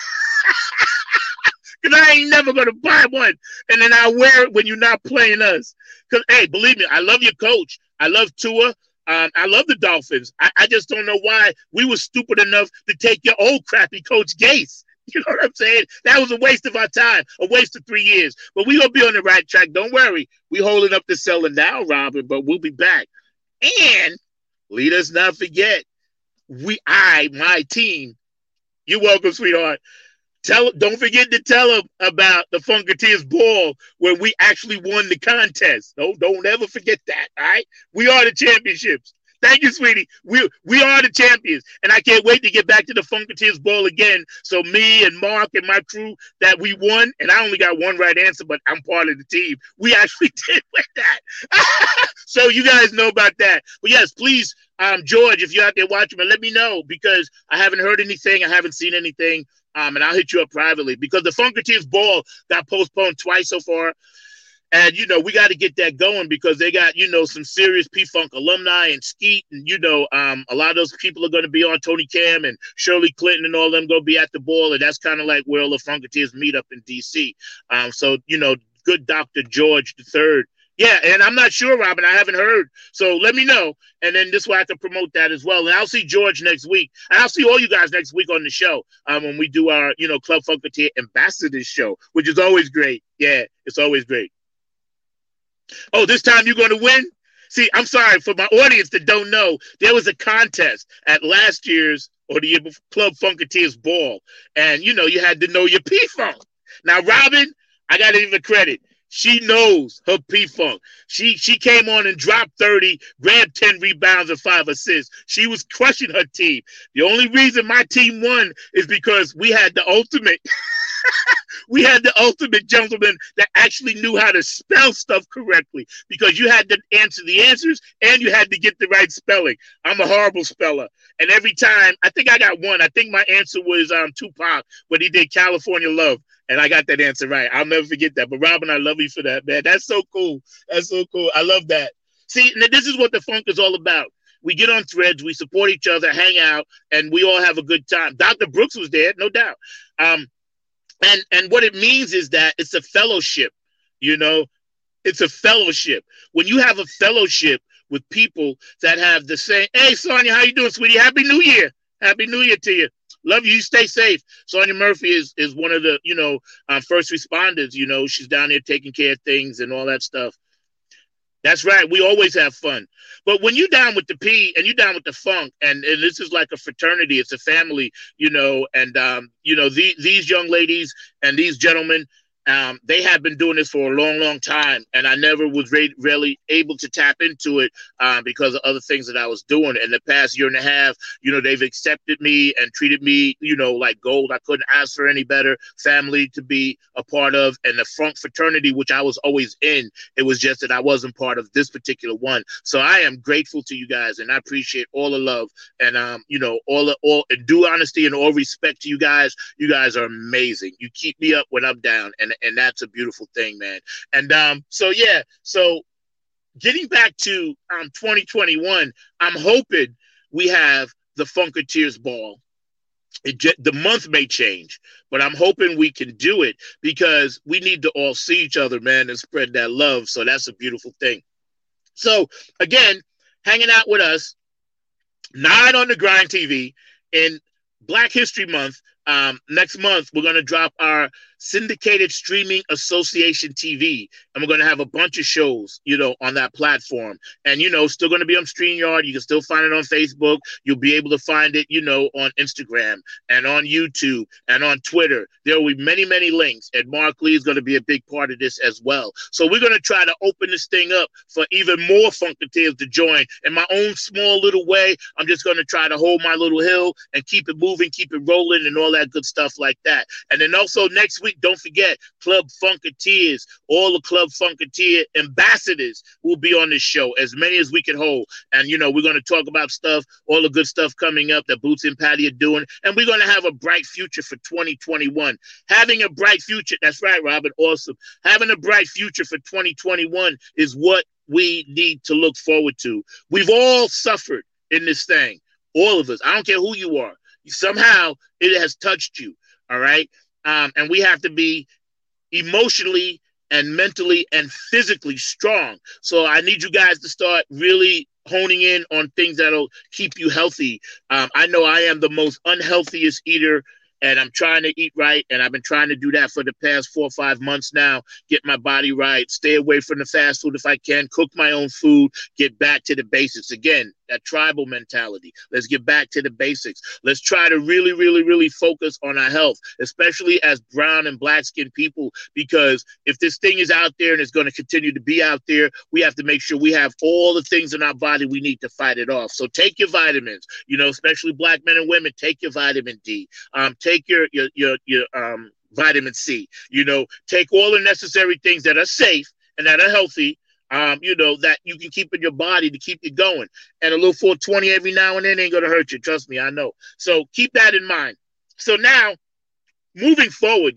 Because I ain't never going to buy one. And then I wear it when you're not playing us. Because, hey, believe me, I love your coach. I love Tua. Um, I love the Dolphins. I, I just don't know why we were stupid enough to take your old crappy Coach Gase. You know what I'm saying? That was a waste of our time, a waste of three years. But we're going to be on the right track. Don't worry. We're holding up the cellar now, Robin, but we'll be back. And let us not forget, we, I, my team, you're welcome, sweetheart. Tell, don't forget to tell them about the Funketeers Ball where we actually won the contest. Don't, don't ever forget that, all right? We are the championships. Thank you, sweetie. We we are the champions, and I can't wait to get back to the Funketeers Ball again. So me and Mark and my crew that we won, and I only got one right answer, but I'm part of the team. We actually did win that. So you guys know about that. But yes, please, um, George, if you're out there watching, but let me know because I haven't heard anything, I haven't seen anything, um, and I'll hit you up privately because the Funketeers Ball got postponed twice so far. And, you know, we got to get that going because they got, you know, some serious P-Funk alumni and Skeet. And, you know, um, a lot of those people are going to be on Tony Cam and Shirley Clinton and all of them going to be at the ball. And that's kind of like where all the Funketeers meet up in D C. Um, so, you know, good Doctor George the third. Yeah, and I'm not sure, Robin. I haven't heard. So let me know. And then this way I can promote that as well. And I'll see George next week. And I'll see all you guys next week on the show um, when we do our, you know, Club Funketeer Ambassadors show, which is always great. Yeah, it's always great. Oh, this time you're going to win? See, I'm sorry for my audience that don't know. There was a contest at last year's or the year before Club Funketeers Ball. And, you know, you had to know your P-Funk. Now, Robin, I got to give her credit. She knows her P-Funk. She she came on and dropped thirty, grabbed ten rebounds and five assists. She was crushing her team. The only reason my team won is because we had the ultimate we had the ultimate gentleman that actually knew how to spell stuff correctly because you had to answer the answers and you had to get the right spelling. I'm a horrible speller. And every time, I think I got one. I think my answer was um, Tupac when he did California Love. And I got that answer right. I'll never forget that. But Robin, I love you for that, man. That's so cool. That's so cool. I love that. See, this is what the funk is all about. We get on threads, we support each other, hang out, and we all have a good time. Doctor Brooks was there, no doubt. Um, and and what it means is that it's a fellowship, you know. It's a fellowship. When you have a fellowship with people that have the same, hey, Sonia, how you doing, sweetie? Happy New Year. Happy New Year to you. Love you. You stay safe. Sonia Murphy is is one of the, you know, uh, first responders. You know, she's down there taking care of things and all that stuff. That's right. We always have fun. But when you're down with the P and you're down with the funk, and, and this is like a fraternity, it's a family, you know, and, um, you know, the, these young ladies and these gentlemen, Um, they have been doing this for a long, long time, and I never was re- really able to tap into it uh, because of other things that I was doing. In the past year and a half, you know, they've accepted me and treated me, you know, like gold. I couldn't ask for any better family to be a part of, and the funk fraternity, which I was always in. It was just that I wasn't part of this particular one. So I am grateful to you guys, and I appreciate all the love and, um, you know, all the all in due honesty and all respect to you guys. You guys are amazing. You keep me up when I'm down, and and that's a beautiful thing, man. And um, so, yeah, so getting back to um, twenty twenty-one, I'm hoping we have the Funketeers Ball. It j- the month may change, but I'm hoping we can do it because we need to all see each other, man, and spread that love. So that's a beautiful thing. So, again, hanging out with us, Nine on the Grind T V in Black History Month. Um, next month, we're going to drop our Syndicated Streaming Association T V, and we're going to have a bunch of shows, you know, on that platform. And, you know, still going to be on StreamYard. You can still find it on Facebook. You'll be able to find it, you know, on Instagram and on YouTube and on Twitter. There will be many, many links, and Mark Lee is going to be a big part of this as well. So we're going to try to open this thing up for even more Funketeers to join. In my own small little way, I'm just going to try to hold my little hill and keep it moving, keep it rolling, and all that good stuff like that. And then also next week, week, don't forget, Club Funketeers, all the Club Funketeer ambassadors will be on this show, as many as we can hold. And, you know, we're going to talk about stuff, all the good stuff coming up that Boots and Patty are doing. And we're going to have a bright future for twenty twenty-one. Having a bright future, that's right, Robin, awesome. Having a bright future for twenty twenty-one is what we need to look forward to. We've all suffered in this thing, all of us. I don't care who you are. Somehow it has touched you, all right? Um, and we have to be emotionally and mentally and physically strong. So I need you guys to start really honing in on things that'll keep you healthy. Um, I know I am the most unhealthiest eater, and I'm trying to eat right, and I've been trying to do that for the past four or five months now, get my body right, stay away from the fast food if I can, cook my own food, get back to the basics. Again, that tribal mentality. Let's get back to the basics. Let's try to really, really, really focus on our health, especially as brown and black-skinned people, because if this thing is out there and it's going to continue to be out there, we have to make sure we have all the things in our body we need to fight it off. So take your vitamins, you know, especially black men and women, take your vitamin D, um, take your, your, your, your um, vitamin C, you know, take all the necessary things that are safe and that are healthy, Um, you know, that you can keep in your body to keep you going. And a little four twenty every now and then ain't going to hurt you. Trust me, I know. So keep that in mind. So now, moving forward,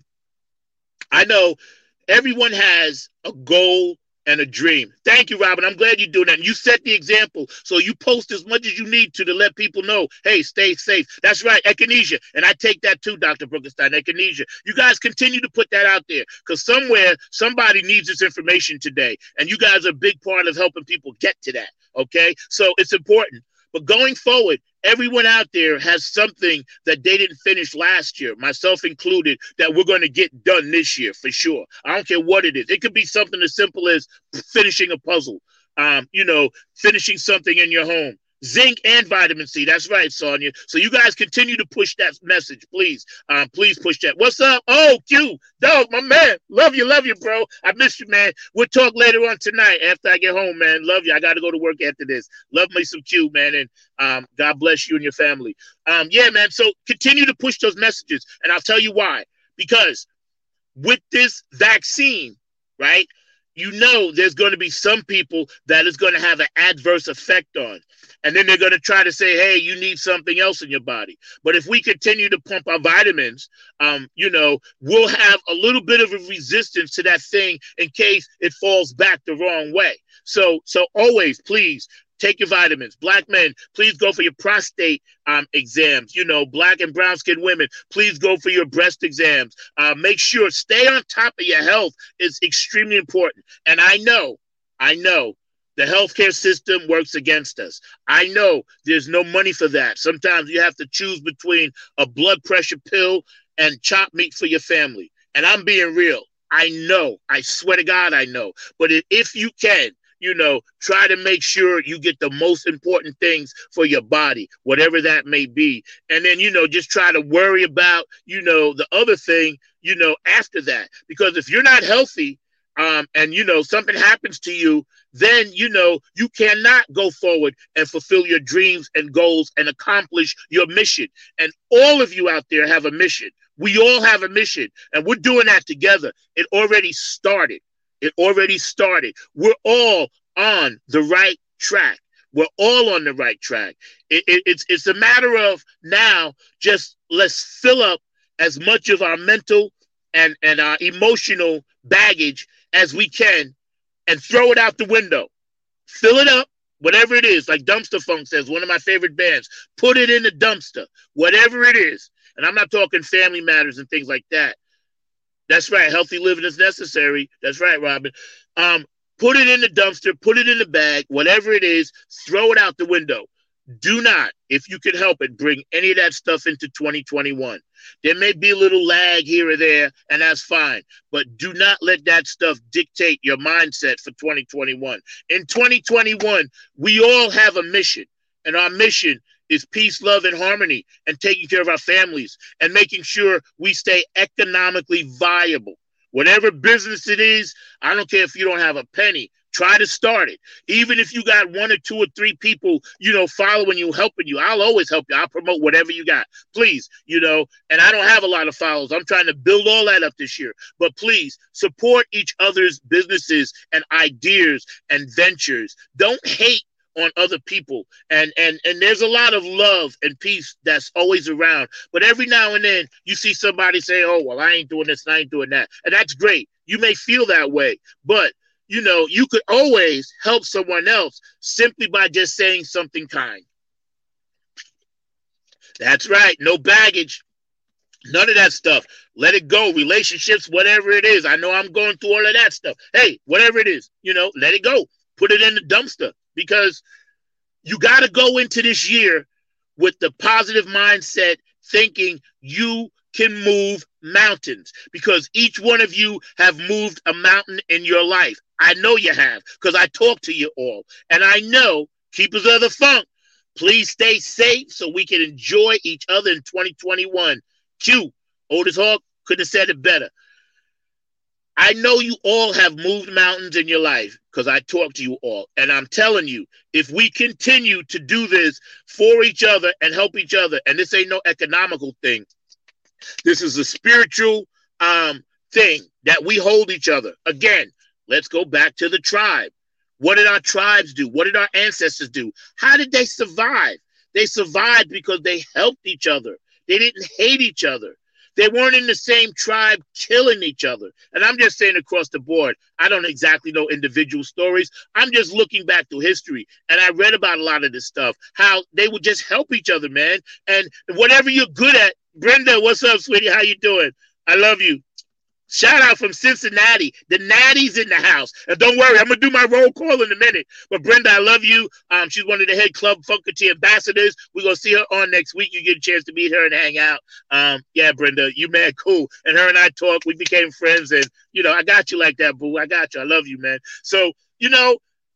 I know everyone has a goal and a dream. Thank you, Robin. I'm glad you're doing that. And you set the example. So you post as much as you need to to let people know, hey, stay safe. That's right, echinacea. And I take that too, Doctor Brookenstein, echinacea. You guys continue to put that out there, because somewhere somebody needs this information today. And you guys are a big part of helping people get to that, okay? So it's important. But going forward, everyone out there has something that they didn't finish last year, myself included, that we're going to get done this year for sure. I don't care what it is. It could be something as simple as finishing a puzzle, um, you know, finishing something in your home. Zinc and vitamin C. That's right, Sonia. So you guys continue to push that message, please. Um, please push that. What's up? Oh, Q. Dog, my man. Love you, love you, bro. I miss you, man. We'll talk later on tonight after I get home, man. Love you. I got to go to work after this. Love me some Q, man. And um, God bless you and your family. Um, yeah, man. So continue to push those messages. And I'll tell you why. Because with this vaccine, right, you know there's going to be some people that is going to have an adverse effect on. And then they're going to try to say, hey, you need something else in your body. But if we continue to pump our vitamins, um, you know, we'll have a little bit of a resistance to that thing in case it falls back the wrong way. So, so always, please, take your vitamins. Black men, please go for your prostate um, exams. You know, black and brown skinned women, please go for your breast exams. Uh, make sure, stay on top of your health is extremely important. And I know, I know the healthcare system works against us. I know there's no money for that. Sometimes you have to choose between a blood pressure pill and chopped meat for your family. And I'm being real. I know. I swear to God, I know. But if you can, you know, try to make sure you get the most important things for your body, whatever that may be. And then, you know, just try to worry about, you know, the other thing, you know, after that. Because if you're not healthy, um, and, you know, something happens to you, then, you know, you cannot go forward and fulfill your dreams and goals and accomplish your mission. And all of you out there have a mission. We all have a mission, and we're doing that together. It already started. It already started. We're all on the right track. We're all on the right track. It, it, it's, it's a matter of now just let's fill up as much of our mental and, and our emotional baggage as we can and throw it out the window. Fill it up, whatever it is, like Dumpster Funk says, one of my favorite bands. Put it in the dumpster, whatever it is. And I'm not talking Family Matters and things like that. That's right. Healthy living is necessary. That's right, Robin. Um, put it in the dumpster, put it in the bag, whatever it is, throw it out the window. Do not, if you can help it, bring any of that stuff into twenty twenty-one. There may be a little lag here or there, and that's fine. But do not let that stuff dictate your mindset for twenty twenty-one. In twenty twenty-one, we all have a mission, and our mission is peace, love, and harmony, and taking care of our families and making sure we stay economically viable. Whatever business it is, I don't care if you don't have a penny. Try to start it. Even if you got one or two or three people, you know, following you, helping you, I'll always help you. I'll promote whatever you got. Please, you know, and I don't have a lot of followers. I'm trying to build all that up this year. But please support each other's businesses and ideas and ventures. Don't hate on other people. And and and there's a lot of love and peace that's always around. But every now and then you see somebody say, oh, well, I ain't doing this and I ain't doing that. And that's great. You may feel that way, but you know, you could always help someone else simply by just saying something kind. That's right. No baggage. None of that stuff. Let it go. Relationships, whatever it is. I know I'm going through all of that stuff. Hey, whatever it is, you know, let it go. Put it in the dumpster, because you got to go into this year with the positive mindset, thinking you can move mountains, because each one of you have moved a mountain in your life. I know you have, because I talk to you all. And I know, keepers of the funk, please stay safe so we can enjoy each other in twenty twenty-one. Q, Otis Hawk couldn't have said it better. I know you all have moved mountains in your life, because I talk to you all. And I'm telling you, if we continue to do this for each other and help each other, and this ain't no economical thing, this is a spiritual um, thing that we hold each other. Again, let's go back to the tribe. What did our tribes do? What did our ancestors do? How did they survive? They survived because they helped each other. They didn't hate each other. They weren't in the same tribe killing each other. And I'm just saying across the board, I don't exactly know individual stories. I'm just looking back through history. And I read about a lot of this stuff, how they would just help each other, man. And whatever you're good at, Brenda, what's up, sweetie? How you doing? I love you. Shout out from Cincinnati. The Natty's in the house. And don't worry, I'm going to do my roll call in a minute. But Brenda, I love you. Um, she's one of the head Club Funky ambassadors. We're going to see her on next week. You get a chance to meet her and hang out. Um, yeah, Brenda, you mad cool. And her and I talked. We became friends. And, you know, I got you like that, boo. I got you. I love you, man. So, you know,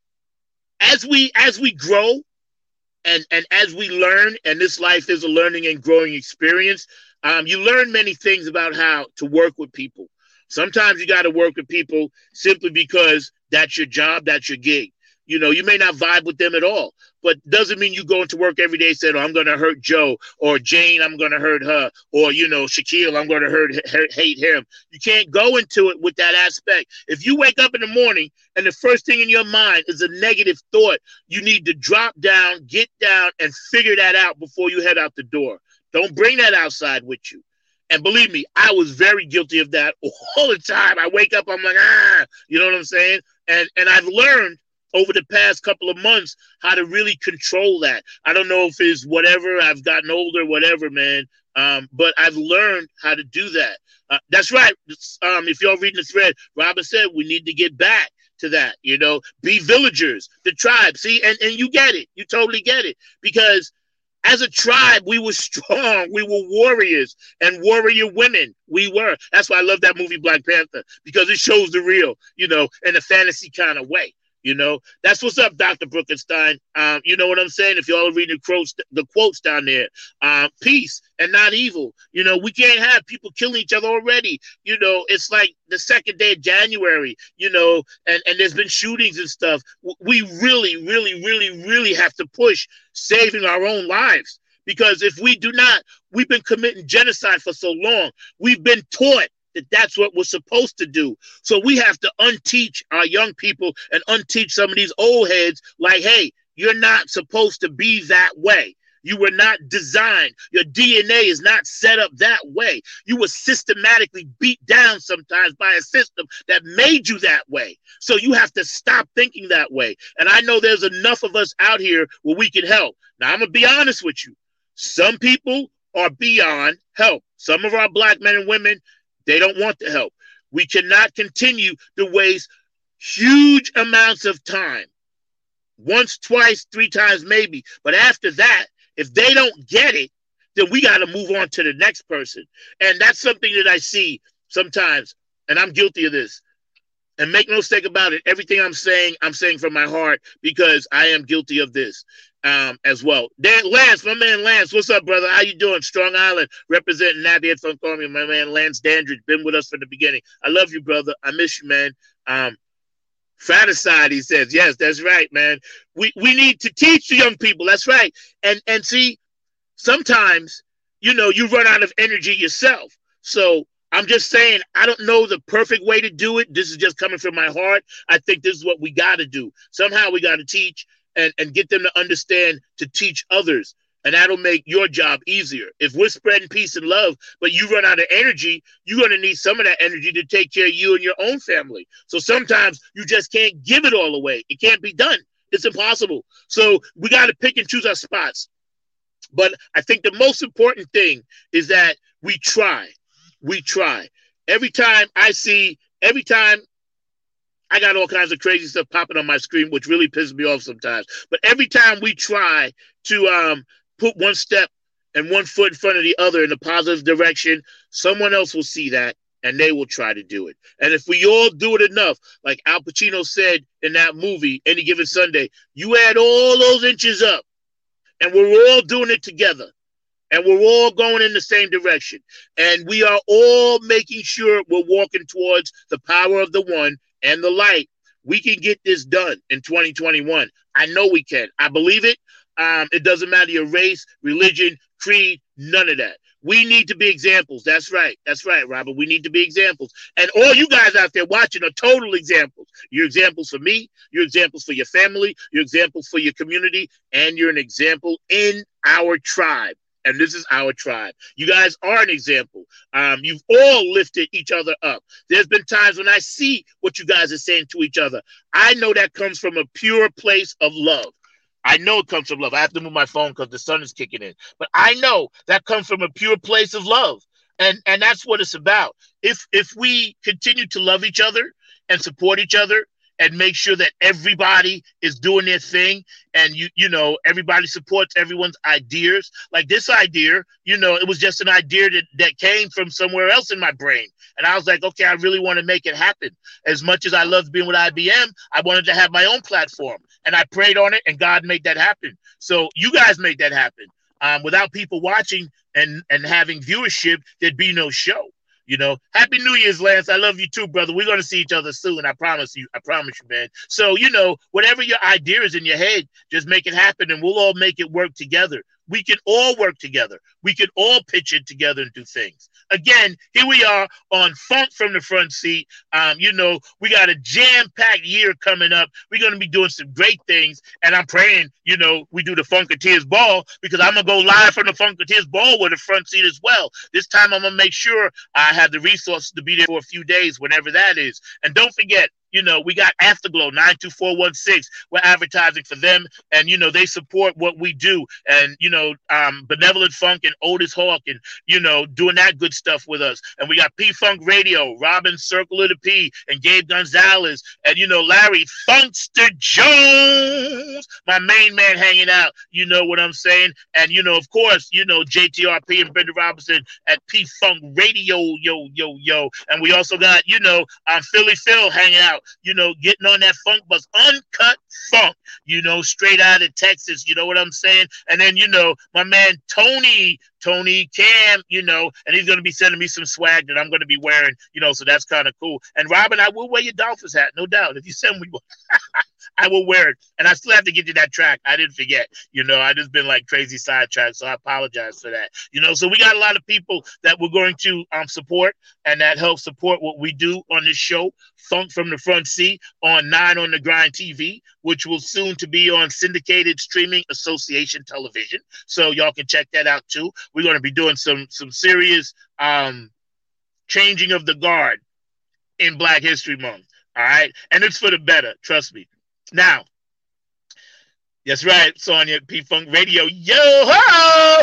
as we as we grow and, and as we learn, and this life is a learning and growing experience, um, you learn many things about how to work with people. Sometimes you got to work with people simply because that's your job, that's your gig. You know, you may not vibe with them at all, but doesn't mean you go into work every day saying, oh, I'm going to hurt Joe, or Jane, I'm going to hurt her, or, you know, Shaquille, I'm going to hurt, hurt, hate him. You can't go into it with that aspect. If you wake up in the morning and the first thing in your mind is a negative thought, you need to drop down, get down, and figure that out before you head out the door. Don't bring that outside with you. And believe me, I was very guilty of that all the time. I wake up, I'm like, ah, you know what I'm saying? And and I've learned over the past couple of months how to really control that. I don't know if it's whatever, I've gotten older, whatever, man. Um, but I've learned how to do that. Uh, that's right. Um, if y'all reading the thread, Robin said we need to get back to that, you know, be villagers, the tribe. See, and, and you get it. You totally get it. Because as a tribe, we were strong. We were warriors and warrior women. We were. That's why I love that movie Black Panther, because it shows the real, you know, in a fantasy kind of way. You know, that's what's up, Doctor Brookenstein. Um, you know what I'm saying? If y'all are reading the quotes, the quotes down there, um, peace and not evil. You know, we can't have people killing each other already. You know, it's like the second day of January, you know, and, and there's been shootings and stuff. We really, really, really, really have to push saving our own lives. Because if we do not, we've been committing genocide for so long. We've been taught that that's what we're supposed to do. So we have to unteach our young people and unteach some of these old heads like, hey, you're not supposed to be that way. You were not designed. Your D N A is not set up that way. You were systematically beat down sometimes by a system that made you that way. So you have to stop thinking that way. And I know there's enough of us out here where we can help. Now, I'm going to be honest with you. Some people are beyond help. Some of our black men and women, they don't want the help. We cannot continue to waste huge amounts of time. Once, twice, three times, maybe. But after that, if they don't get it, then we got to move on to the next person. And that's something that I see sometimes, and I'm guilty of this. And make no mistake about it, everything I'm saying, I'm saying from my heart, because I am guilty of this um, as well. Dan, Lance, my man Lance, what's up, brother? How you doing? Strong Island, representing Nappy Head Funkarmia, my man Lance Dandridge, been with us from the beginning. I love you, brother. I miss you, man. Um, Fraticide, he says. Yes, that's right, man. We we need to teach the young people. That's right. And and see, sometimes, you know, you run out of energy yourself. So I'm just saying, I don't know the perfect way to do it. This is just coming from my heart. I think this is what we got to do. Somehow we got to teach and, and get them to understand to teach others. And that'll make your job easier. If we're spreading peace and love, but you run out of energy, you're going to need some of that energy to take care of you and your own family. So sometimes you just can't give it all away. It can't be done. It's impossible. So we got to pick and choose our spots. But I think the most important thing is that we try. We try. Every time I see, every time I got all kinds of crazy stuff popping on my screen, which really pisses me off sometimes. But every time we try to um, put one step and one foot in front of the other in a positive direction, someone else will see that and they will try to do it. And if we all do it enough, like Al Pacino said in that movie, Any Given Sunday, you add all those inches up and we're all doing it together. And we're all going in the same direction. And we are all making sure we're walking towards the power of the one and the light. We can get this done in twenty twenty-one. I know we can. I believe it. Um, it doesn't matter your race, religion, creed, none of that. We need to be examples. That's right. That's right, Robert. We need to be examples. And all you guys out there watching are total examples. You're examples for me. You're examples for your family. You're examples for your community. And you're an example in our tribe. And this is our tribe. You guys are an example. Um, you've all lifted each other up. There's been times when I see what you guys are saying to each other. I know that comes from a pure place of love. I know it comes from love. I have to move my phone because the sun is kicking in. But I know that comes from a pure place of love. And, and that's what it's about. If, if we continue to love each other and support each other, and make sure that everybody is doing their thing and, you you know, everybody supports everyone's ideas. Like this idea, you know, it was just an idea that, that came from somewhere else in my brain. And I was like, okay, I really want to make it happen. As much as I loved being with I B M, I wanted to have my own platform. And I prayed on it and God made that happen. So you guys made that happen. Um, without people watching and, and having viewership, there'd be no show. You know, Happy New Year's, Lance. I love you too, brother. We're going to see each other soon. I promise you. I promise you, man. So, you know, whatever your idea is in your head, just make it happen and we'll all make it work together. We can all work together. We can all pitch in together and do things. Again, here we are on Funk from the Front Seat. Um, you know, we got a jam-packed year coming up. We're going to be doing some great things. And I'm praying, you know, we do the Funketeers Ball because I'm going to go live from the Funketeers Ball with the Front Seat as well. This time I'm going to make sure I have the resources to be there for a few days, whenever that is. And don't forget, you know, we got Afterglow nine two four one six. We're advertising for them. And, you know, they support what we do. And, you know, um, Benevolent Funk and Otis Hawk and, you know, doing that good stuff with us. And we got P-Funk Radio, Robin Circle of the P, and Gabe Gonzalez. And, you know, Larry Funkster Jones, my main man hanging out. You know what I'm saying? And, you know, of course, you know, J T R P and Brenda Robinson at P-Funk Radio, yo, yo, yo. And we also got, you know, um, Philly Phil hanging out. You know, getting on that funk bus, uncut funk, you know, straight out of Texas, you know what I'm saying? And then, you know, my man Tony, Tony Cam, you know, and he's going to be sending me some swag that I'm going to be wearing, you know, so that's kind of cool. And Robin, I will wear your Dolphins hat, no doubt. If you send me one, I will wear it. And I still have to get you that track. I didn't forget, you know, I just been like crazy sidetracked, so I apologize for that. You know, so we got a lot of people that we're going to um, support and that help support what we do on this show, Funk from the Front Seat, on Nine on the Grind T V, which will soon to be on Syndicated Streaming Association Television. So y'all can check that out too. We're going to be doing some some serious um, changing of the guard in Black History Month. All right. And it's for the better. Trust me. Now, that's right, Sonia, P-Funk Radio. Yo-ho!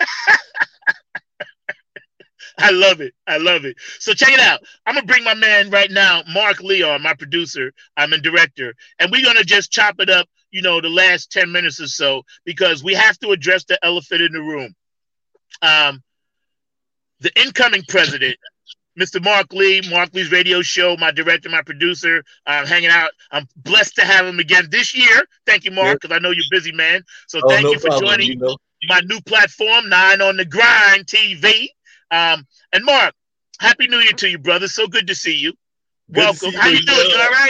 I love it. I love it. So check it out. I'm going to bring my man right now, Mark Leon, my producer, I'm a director, and we're going to just chop it up, you know, the last ten minutes or so, because we have to address the elephant in the room. Um, the incoming president, Mister Mark Lee, Mark Lee's radio show, my director, my producer, I'm hanging out. I'm blessed to have him again this year. Thank you, Mark, because I know you're busy, man. So oh, thank no you for problem, joining you know. my new platform, Nine on the Grind T V. Um, and Mark, Happy New Year to you, brother. So good to see you. Good Welcome. see How you, you doing? You all right?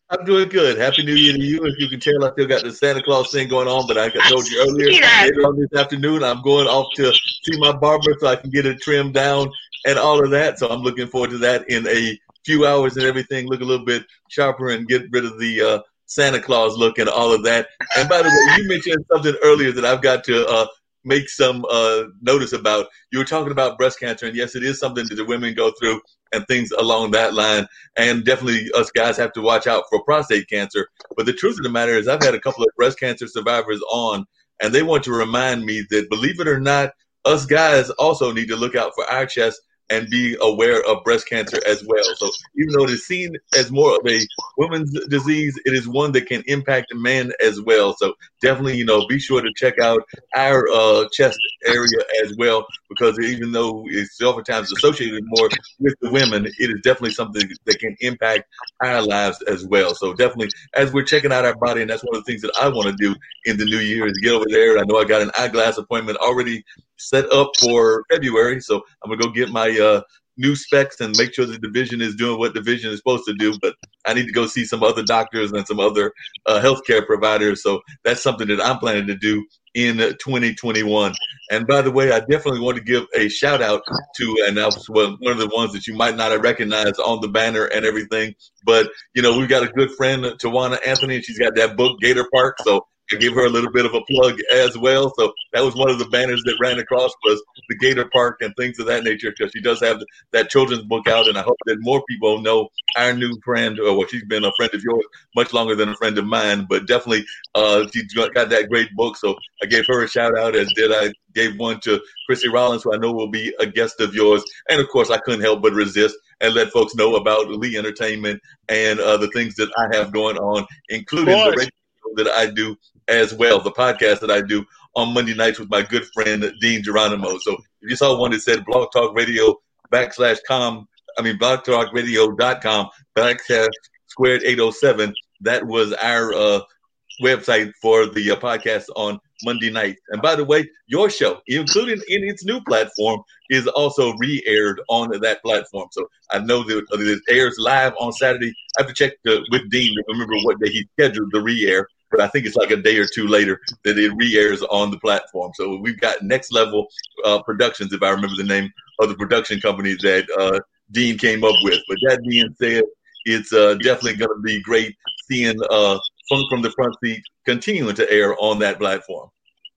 I'm doing good. Happy New Year to you. As you can tell, I still got the Santa Claus thing going on, but like I told you earlier, later on this afternoon, I'm going off to see my barber so I can get it trimmed down and all of that. So I'm looking forward to that in a few hours and everything. Look a little bit sharper and get rid of the uh, Santa Claus look and all of that. And by the way, you mentioned something earlier that I've got to uh, make some uh, notice about. You were talking about breast cancer, and yes, it is something that the women go through and things along that line. And definitely us guys have to watch out for prostate cancer. But the truth of the matter is I've had a couple of breast cancer survivors on, and they want to remind me that, believe it or not, us guys also need to look out for our chest and be aware of breast cancer as well. So even though it is seen as more of a women's disease, it is one that can impact men as well. So definitely, you know, be sure to check out our uh, chest area as well, because even though it's oftentimes associated more with the women, it is definitely something that can impact our lives as well. So definitely, as we're checking out our body, and that's one of the things that I want to do in the new year is get over there. I know I got an eyeglass appointment already set up for February, so I'm gonna go get my uh, new specs and make sure the division is doing what division is supposed to do. But I need to go see some other doctors and some other uh, healthcare providers. So that's something that I'm planning to do in twenty twenty-one. And by the way, I definitely want to give a shout out to, and that was one of the ones that you might not have recognized on the banner and everything. But you know, we've got a good friend, Tawana Anthony, and she's got that book Gator Park. So I give her a little bit of a plug as well. So that was one of the banners that ran across was the Gator Park and things of that nature, because she does have that children's book out. And I hope that more people know our new friend, or well, she's been a friend of yours much longer than a friend of mine, but definitely uh, she's got that great book. So I gave her a shout out, as did I gave one to Chrissy Rollins, who I know will be a guest of yours. And of course, I couldn't help but resist and let folks know about Lee Entertainment and uh, the things that I have going on, including the radio that I do as well, the podcast that I do on Monday nights with my good friend Dean Geronimo. So if you saw one that said Blog Talk Radio backslash com, I mean blog talk radio dot com backslash squared eight oh seven, that was our uh, website for the uh, podcast on Monday night. And by the way, your show, including in its new platform, is also re-aired on that platform. So I know that it airs live on Saturday. I have to check the, with Dean to remember what day he scheduled the re-air, but I think it's like a day or two later that it re-airs on the platform. So we've got Next Level uh, Productions, if I remember the name of the production company that uh, Dean came up with. But that being said, it's uh, definitely going to be great seeing uh, Funk from the Front Seat continuing to air on that platform.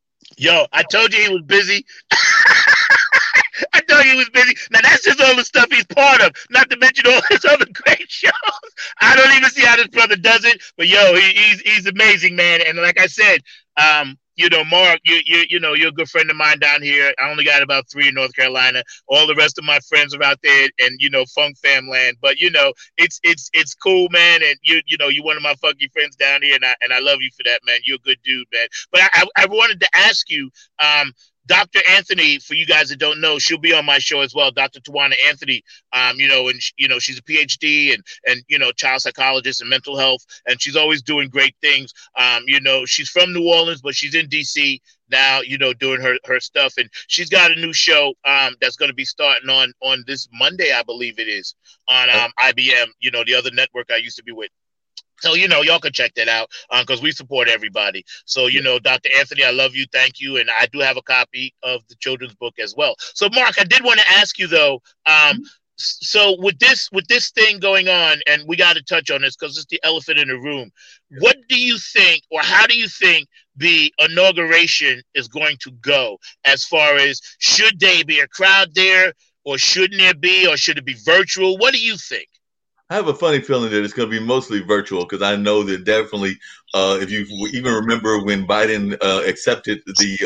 Yo, I told you he was busy. I told you he was busy. Now, that's just all the stuff he's part of, not to mention all his other great shows. I don't even see how this brother does it, but yo, he, he's he's amazing, man. And like I said, um, you know, Mark, you you you know, you're a good friend of mine down here. I only got about three in North Carolina. All the rest of my friends are out there, and you know, Funk Fam Land. But you know, it's it's it's cool, man. And you you know, you're one of my funky friends down here, and I and I love you for that, man. You're a good dude, man. But I I, I wanted to ask you, um. Doctor Anthony, for you guys that don't know, she'll be on my show as well. Doctor Tawana Anthony, um, you know, and she, you know, she's a P H D and and you know, child psychologist and mental health, and she's always doing great things. Um, you know, she's from New Orleans, but she's in D C now, you know, doing her her stuff, and she's got a new show um that's going to be starting on on this Monday, I believe it is, on um I B M, you know, the other network I used to be with. So, you know, y'all can check that out because um, we support everybody. So, you know, Doctor Anthony, I love you. Thank you. And I do have a copy of the children's book as well. So, Mark, I did want to ask you, though. Um, mm-hmm. So with this with this thing going on, and we got to touch on this because it's the elephant in the room. What do you think, or how do you think the inauguration is going to go as far as should there be a crowd there or shouldn't there be, or should it be virtual? What do you think? I have a funny feeling that it's going to be mostly virtual because I know that definitely, uh, if you even remember when Biden uh, accepted the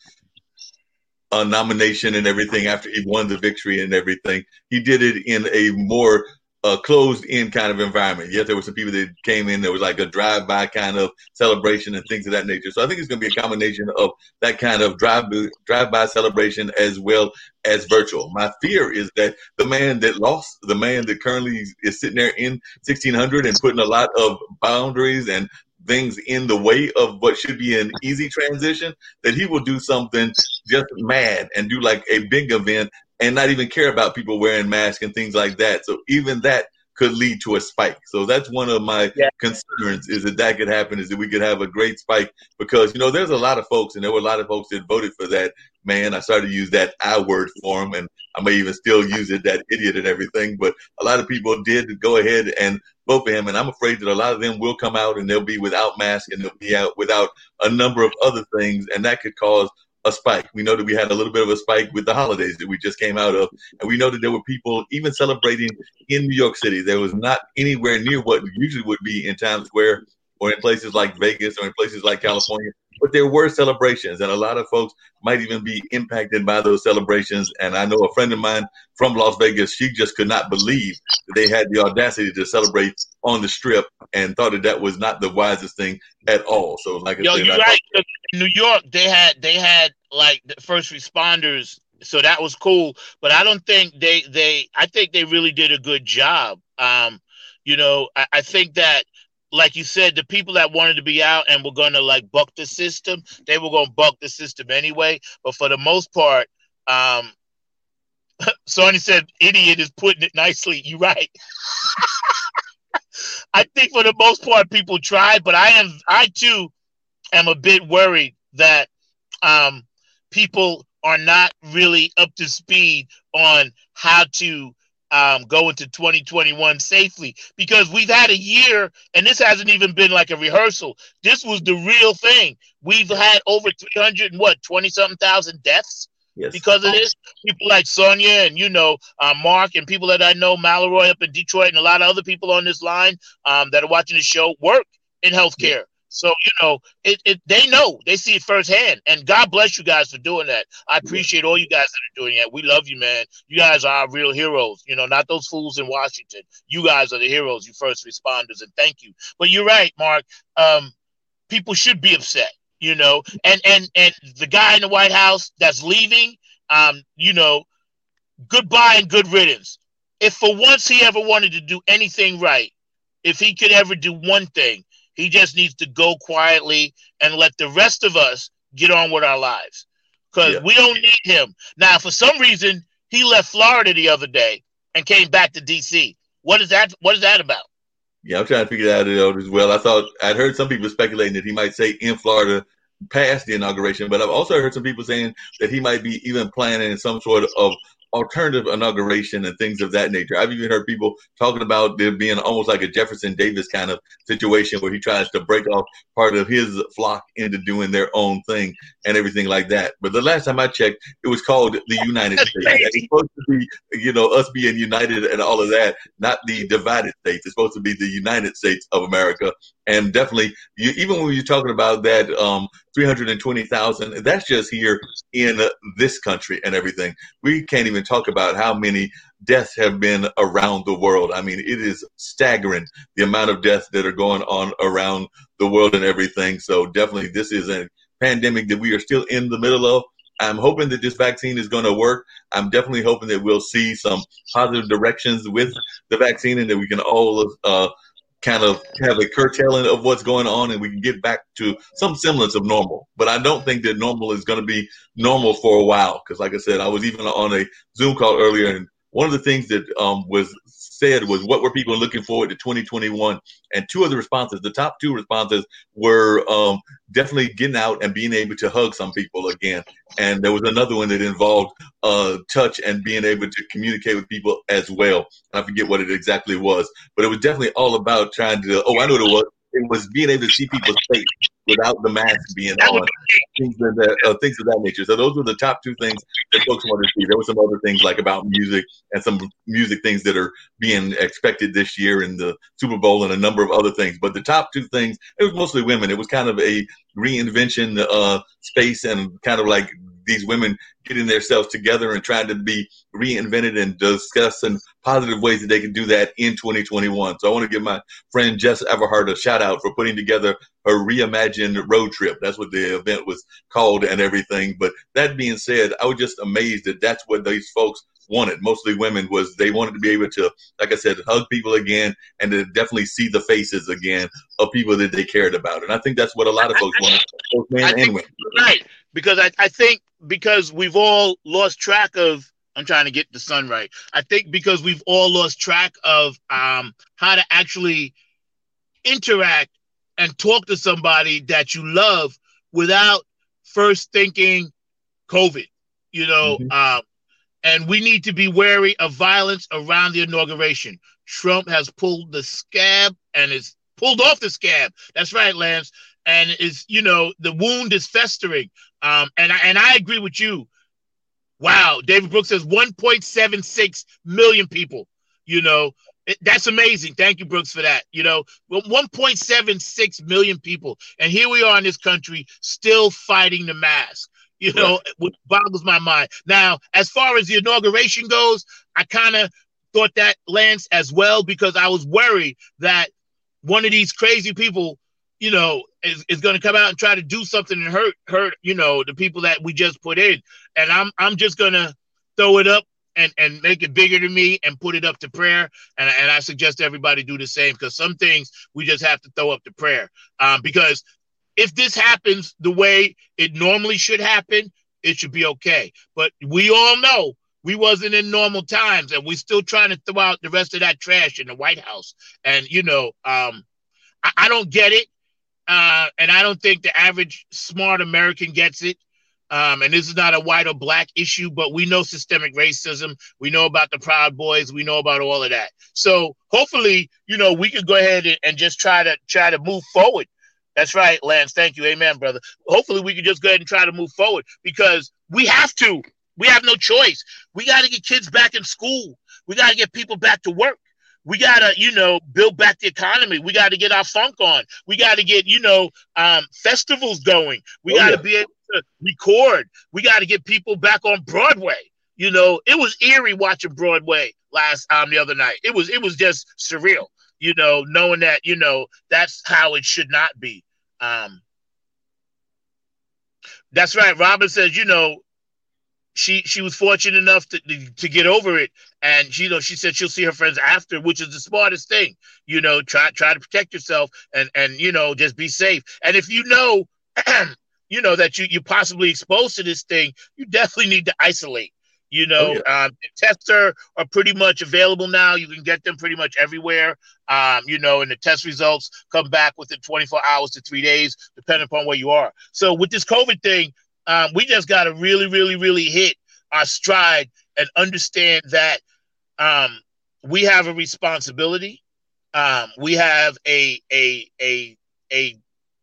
uh, uh, nomination and everything after he won the victory and everything, he did it in a more uh, closed-in kind of environment. Yes, there were some people that came in. There was like a drive-by kind of celebration and things of that nature. So I think it's going to be a combination of that kind of drive drive-by celebration as well as virtual. My fear is that the man that lost, the man that currently is sitting there in sixteen hundred and putting a lot of boundaries and things in the way of what should be an easy transition, that he will do something just mad and do like a big event and not even care about people wearing masks and things like that. So even that could lead to a spike. So that's one of my Yeah. concerns, is that that could happen, is that we could have a great spike, because, you know, there's a lot of folks, and there were a lot of folks that voted for that man. I started to use that I word for him, and I may even still use it, that idiot and everything. But a lot of people did go ahead and vote for him, and I'm afraid that a lot of them will come out and they'll be without masks, and they'll be out without a number of other things, and that could cause a spike. We know that we had a little bit of a spike with the holidays that we just came out of, and we know that there were people even celebrating in New York City. There was not anywhere near what usually would be in Times Square or in places like Vegas or in places like California, but there were celebrations, and a lot of folks might even be impacted by those celebrations. And I know a friend of mine from Las Vegas, she just could not believe that they had the audacity to celebrate on the Strip, and thought that that was not the wisest thing at all. So, like I Yo, said, you're I right. In New York, they had they had like the first responders, so that was cool. But I don't think they they I think they really did a good job. Um, you know, I, I think that, like you said, the people that wanted to be out and were going to like buck the system, they were going to buck the system anyway. But for the most part, um, Sonny said, "Idiot" is putting it nicely. You're right. I think for the most part, people tried, but I am, I too, am a bit worried that um, people are not really up to speed on how to um, go into twenty twenty-one safely, because we've had a year, and this hasn't even been like a rehearsal. This was the real thing. We've had over three hundred and what, twenty something thousand deaths. Yes. Because of this. People like Sonia and, you know, uh, Mark, and people that I know, Mallory up in Detroit, and a lot of other people on this line um, that are watching the show work in healthcare. Yeah. So, you know, it, it they know, they see it firsthand. And God bless you guys for doing that. I appreciate all you guys that are doing that. We love you, man. You guys are our real heroes, you know, not those fools in Washington. You guys are the heroes, you first responders, and thank you. But you're right, Mark. Um, people should be upset. You know, and, and, and the guy in the White House that's leaving, um, you know, goodbye and good riddance. If for once he ever wanted to do anything right, if he could ever do one thing, he just needs to go quietly and let the rest of us get on with our lives, because yeah. we don't need him. Now, for some reason, he left Florida the other day and came back to D C. What is that? What is that about? Yeah, I'm trying to figure that out as well. I thought I'd heard some people speculating that he might say in Florida past the inauguration, but I've also heard some people saying that he might be even planning some sort of alternative inauguration and things of that nature. I've even heard people talking about there being almost like a Jefferson Davis kind of situation where he tries to break off part of his flock into doing their own thing and everything like that. But the last time I checked, it was called the United States. It's supposed to be, you know, us being united and all of that, not the divided states. It's supposed to be the United States of America. And definitely, you, even when you're talking about that um, three hundred twenty thousand, that's just here in uh, this country and everything. We can't even talk about how many deaths have been around the world. I mean, it is staggering the amount of deaths that are going on around the world and everything. So definitely, this is a pandemic that we are still in the middle of. I'm hoping that this vaccine is going to work. I'm definitely hoping that we'll see some positive directions with the vaccine, and that we can all uh, kind of have a curtailing of what's going on, and we can get back to some semblance of normal. But I don't think that normal is going to be normal for a while, because like I said, I was even on a Zoom call earlier, and one of the things that um, was said was, what were people looking forward to twenty twenty-one? And two of the responses, the top two responses, were um, definitely getting out and being able to hug some people again. And there was another one that involved uh, touch and being able to communicate with people as well. I forget what it exactly was, but it was definitely all about trying to, oh, I know what it was. It was being able to see people's face without the mask being on, things of that, uh, things of that nature. So those were the top two things that folks wanted to see. There were some other things like about music and some music things that are being expected this year in the Super Bowl and a number of other things. But the top two things, it was mostly women. It was kind of a reinvention uh, space, and kind of like these women getting themselves together and trying to be reinvented and discussing positive ways that they can do that in twenty twenty-one. So I want to give my friend Jess Everhart a shout out for putting together her reimagined road trip. That's what the event was called and everything. But that being said, I was just amazed that that's what these folks wanted, mostly women, was they wanted to be able to, like I said, hug people again, and to definitely see the faces again of people that they cared about. And I think that's what a lot of folks wanted, both men and women. Right, because I, I think because we've all lost track of I'm trying to get the sun right. I think because we've all lost track of um, how to actually interact and talk to somebody that you love without first thinking COVID, you know, Mm-hmm. um, and we need to be wary of violence around the inauguration. Trump has pulled the scab and is pulled off the scab. That's right, Lance. And is, you know, the wound is festering. Um, and I, and I agree with you. Wow. David Brooks says one point seven six million people, you know, it, that's amazing. Thank you, Brooks, for that. You know, one point seven six million people. And here we are in this country still fighting the mask. You know, right. What boggles my mind. Now, as far as the inauguration goes, I kind of thought that, Lance, as well, because I was worried that one of these crazy people, you know, is, is going to come out and try to do something and hurt, hurt, you know, the people that we just put in. And I'm I'm just going to throw it up and, and make it bigger than me and put it up to prayer. And, and I suggest everybody do the same, because some things we just have to throw up to prayer. Um, because if this happens the way it normally should happen, it should be okay. But we all know we wasn't in normal times, and we still trying to throw out the rest of that trash in the White House. And, you know, um, I, I don't get it. Uh, and I don't think the average smart American gets it. Um, and this is not a white or black issue, but we know systemic racism. We know about the Proud Boys. We know about all of that. So hopefully, you know, we can go ahead and, and just try to try to move forward. That's right, Lance. Thank you. Amen, brother. Hopefully we can just go ahead and try to move forward, because we have to. We have no choice. We got to get kids back in school. We got to get people back to work. We got to, you know, build back the economy. We got to get our funk on. We got to get, you know, um, festivals going. We oh, got to yeah. be able to record. We got to get people back on Broadway. You know, it was eerie watching Broadway last um the other night. It was it was just surreal. You know, knowing that, you know, that's how it should not be. Um, that's right. Robin says, you know, she she was fortunate enough to, to, to get over it. And, you know, she said she'll see her friends after, which is the smartest thing. You know, try try to protect yourself and, and you know, just be safe. And if you know, you know, that you, you're possibly exposed to this thing, you definitely need to isolate. You know, oh, yeah. um, tests are, are pretty much available now. You can get them pretty much everywhere. Um, you know, and the test results come back within twenty-four hours to three days, depending upon where you are. So with this COVID thing, um, we just got to really, really, really hit our stride and understand that um, we have a responsibility. Um, we have a, a, a, a,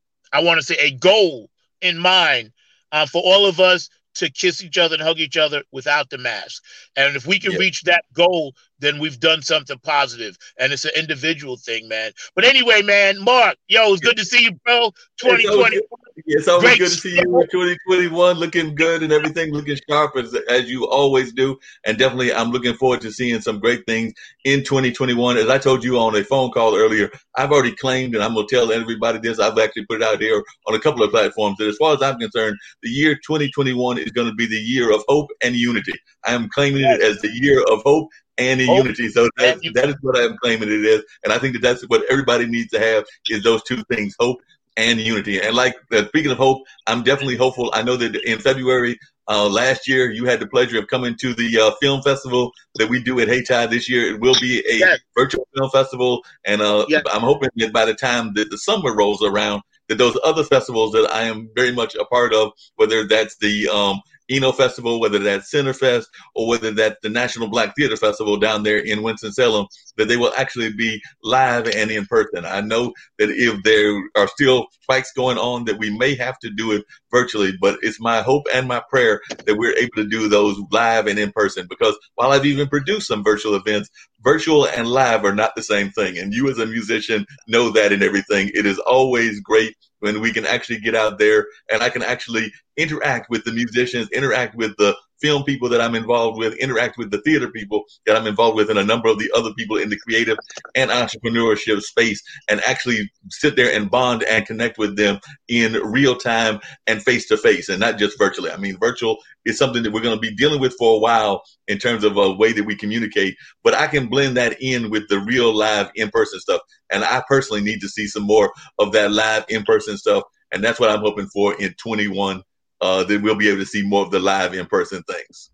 I want to say a goal in mind uh, for all of us to kiss each other and hug each other without the mask. And if we can yeah. reach that goal, then we've done something positive. And it's an individual thing, man. But anyway, man, Mark, yo, it's good to see you, bro. twenty twenty. It's always Great good to see you in twenty twenty-one, looking good and everything looking sharp as, as you always do. And definitely I'm looking forward to seeing some great things in twenty twenty-one. As I told you on a phone call earlier, I've already claimed, and I'm going to tell everybody this, I've actually put it out there on a couple of platforms, that as far as I'm concerned, the year twenty twenty-one is going to be the year of hope and unity. I am claiming it as the year of hope and in oh, unity. So that, that is what I'm claiming it is. And I think that that's what everybody needs to have, is those two things, hope and unity. And like, uh, speaking of hope, I'm definitely hopeful. I know that in February uh, last year, you had the pleasure of coming to the uh, film festival that we do at Hayti. This year, it will be a yes. virtual film festival. And uh, yes. I'm hoping that by the time that the summer rolls around, that those other festivals that I am very much a part of, whether that's the um, Eno Festival, whether that's Centerfest, or whether that's the National Black Theater Festival down there in Winston-Salem, that they will actually be live and in person. I know that if there are still spikes going on, that we may have to do it virtually, but it's my hope and my prayer that we're able to do those live and in person, because while I've even produced some virtual events, virtual and live are not the same thing. And you as a musician know that in everything. It is always great when we can actually get out there and I can actually interact with the musicians, interact with the film people that I'm involved with, interact with the theater people that I'm involved with, and a number of the other people in the creative and entrepreneurship space, and actually sit there and bond and connect with them in real time and face to face, and not just virtually. I mean, virtual is something that we're going to be dealing with for a while in terms of a way that we communicate, but I can blend that in with the real live in-person stuff. And I personally need to see some more of that live in-person stuff. And that's what I'm hoping for in twenty-one. Uh, that we'll be able to see more of the live in-person things.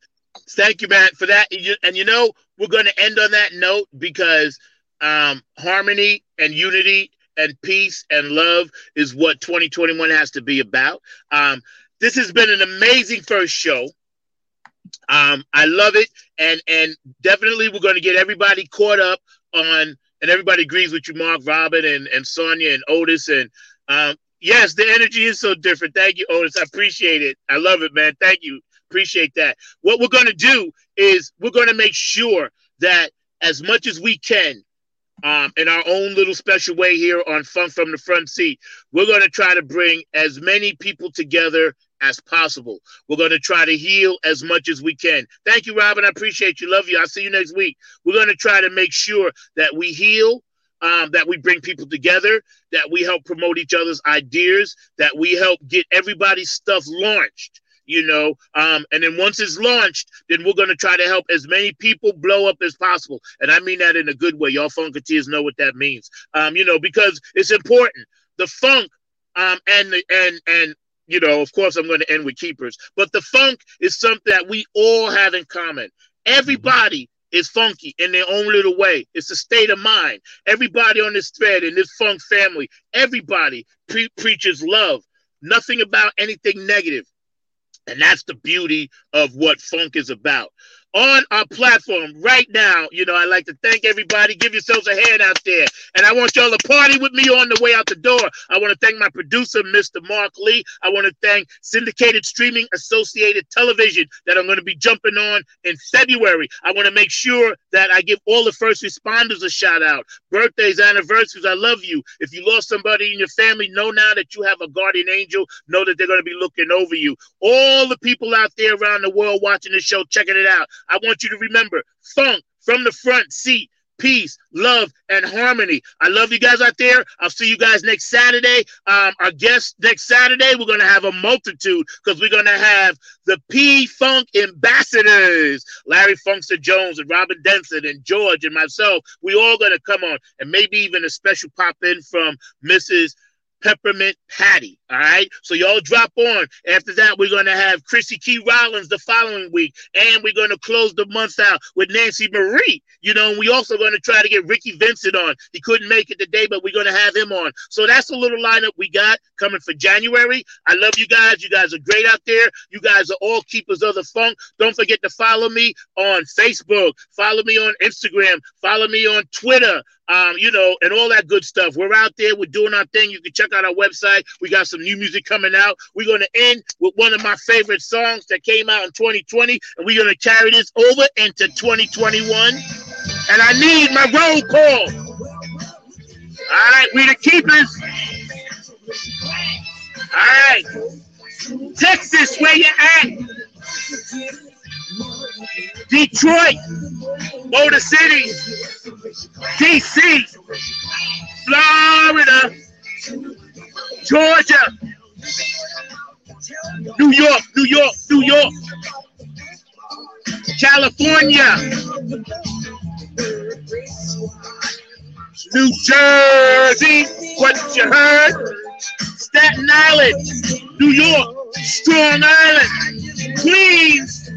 Thank you, man, for that. And you, and you know, we're going to end on that note because um, harmony and unity and peace and love is what twenty twenty-one has to be about. Um, this has been an amazing first show. Um, I love it, and and definitely we're going to get everybody caught up on, and everybody agrees with you, Mark, Robin, and and Sonia and Otis, and um, yes, the energy is so different. Thank you, Otis. I appreciate it. I love it, man. Thank you. Appreciate that. What we're going to do is we're going to make sure that as much as we can, um, in our own little special way here on Funk from the Front Seat, we're going to try to bring as many people together as possible. We're going to try to heal as much as we can. Thank you, Robin. I appreciate you. Love you. I'll see you next week. We're going to try to make sure that we heal, um, that we bring people together, that we help promote each other's ideas, that we help get everybody's stuff launched. You know, um, and then once it's launched, then we're going to try to help as many people blow up as possible. And I mean that in a good way. Y'all Funketeers know what that means. Um, you know, because it's important. The funk um, and, the, and, and, you know, of course, I'm going to end with keepers. But the funk is something that we all have in common. Everybody is funky in their own little way. It's a state of mind. Everybody on this thread, in this funk family, everybody pre- preaches love. Nothing about anything negative. And that's the beauty of what funk is about. On our platform right now, you know, I'd like to thank everybody. Give yourselves a hand out there. And I want y'all to party with me on the way out the door. I want to thank my producer, Mister Mark Lee. I want to thank Syndicated Streaming Associated Television that I'm going to be jumping on in February. I want to make sure that I give all the first responders a shout out. Birthdays, anniversaries, I love you. If you lost somebody in your family, know now that you have a guardian angel. Know that they're going to be looking over you. All the people out there around the world watching this show, checking it out. I want you to remember, funk from the front seat, peace, love, and harmony. I love you guys out there. I'll see you guys next Saturday. Um, our guest next Saturday, we're going to have a multitude because we're going to have the P-Funk ambassadors, Larry Funkster Jones and Robin Denson and George and myself. We all going to come on, and maybe even a special pop-in from Missus Peppermint Patty. All right. So y'all drop on. After that, we're going to have Chrissy Key Rollins the following week. And we're going to close the month out with Nancy Marie. You know, and we also going to try to get Ricky Vincent on. He couldn't make it today, but we're going to have him on. So that's a little lineup we got coming for January. I love you guys. You guys are great out there. You guys are all keepers of the funk. Don't forget to follow me on Facebook. Follow me on Instagram. Follow me on Twitter. Um, you know, and all that good stuff. We're out there. We're doing our thing. You can check out our website. We got some new music coming out. We're going to end with one of my favorite songs that came out in twenty twenty, and we're going to carry this over into twenty twenty-one. And I need my roll call. All right, we the keepers. All right. Texas, where you at? Detroit, Motor City, D C, Florida, Georgia, New York, New York, New York, California, New Jersey, what you heard? Staten Island, New York, Strong Island, Queens,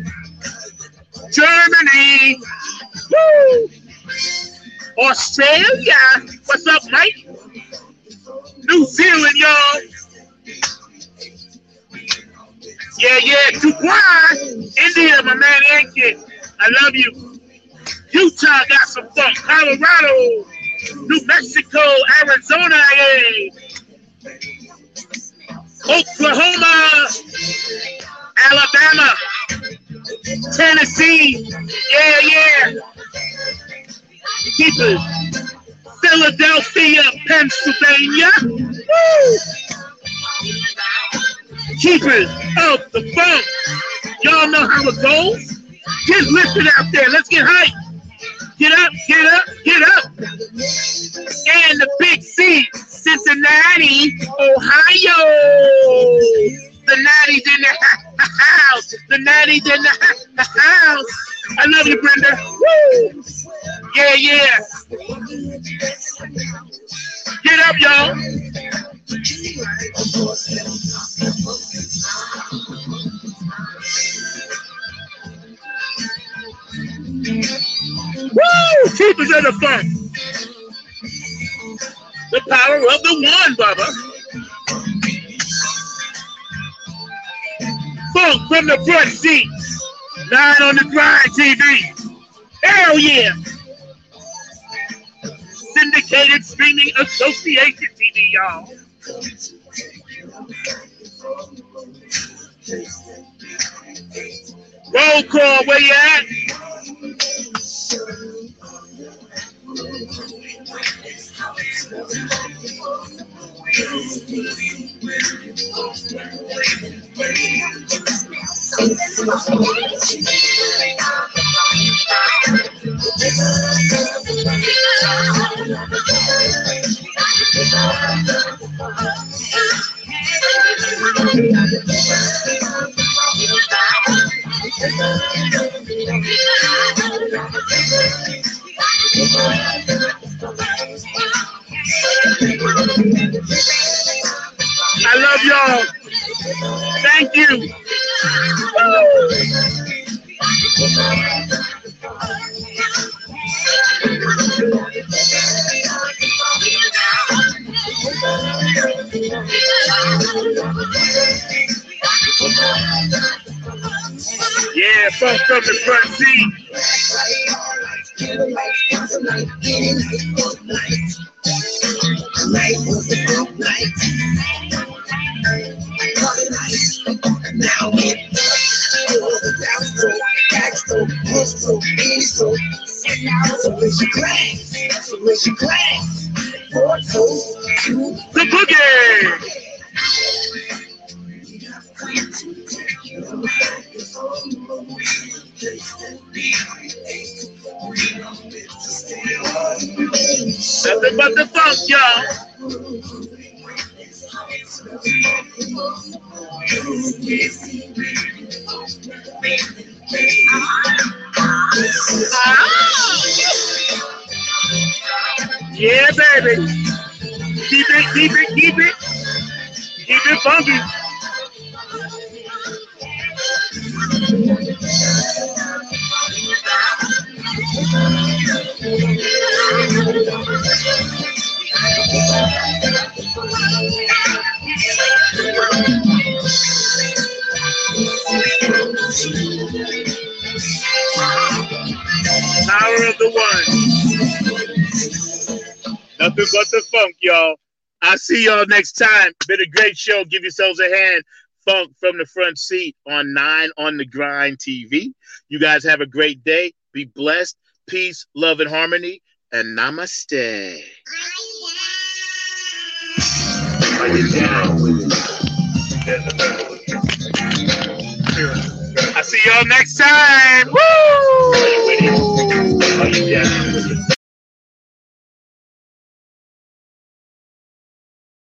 Germany, woo! Australia, what's up, Mike? New Zealand, y'all. Yeah, yeah, Dubai, India, my man, Ankit. I love you. Utah got some fun. Colorado, New Mexico, Arizona, yeah. Oklahoma, Alabama, Tennessee, yeah, yeah. Keepers, Philadelphia, Pennsylvania, woo! Keepers of the funk. Y'all know how it goes. Get lifted out there. Let's get hype. Get up, get up, get up. And the big C, Cincinnati, Ohio. The Natty's in the house. The Natty's in the house. I love you, Brenda. Woo! Yeah, yeah. Get up, y'all. Woo! Keepers of the funk. The power of the one, Bubba. Funk from the front seat. Nine on the Grind T V. Hell yeah. Syndicated Streaming Association T V, y'all. Roll call, where you at? I love y'all. Thank you. Yeah, funk from the front seat. Now the boogie. Nothing but the funk, y'all. Yeah, baby. Keep it, keep it, keep it. Keep it funky. Power of the one. Nothing but the funk, y'all. I'll see y'all next time. Been a great show. Give yourselves a hand. Funk from the front seat on nine on the Grind T V. You guys have a great day. Be blessed. Peace, love, and harmony. And namaste. Are you down with it? I'll see y'all next time. Woo! Are you down with it?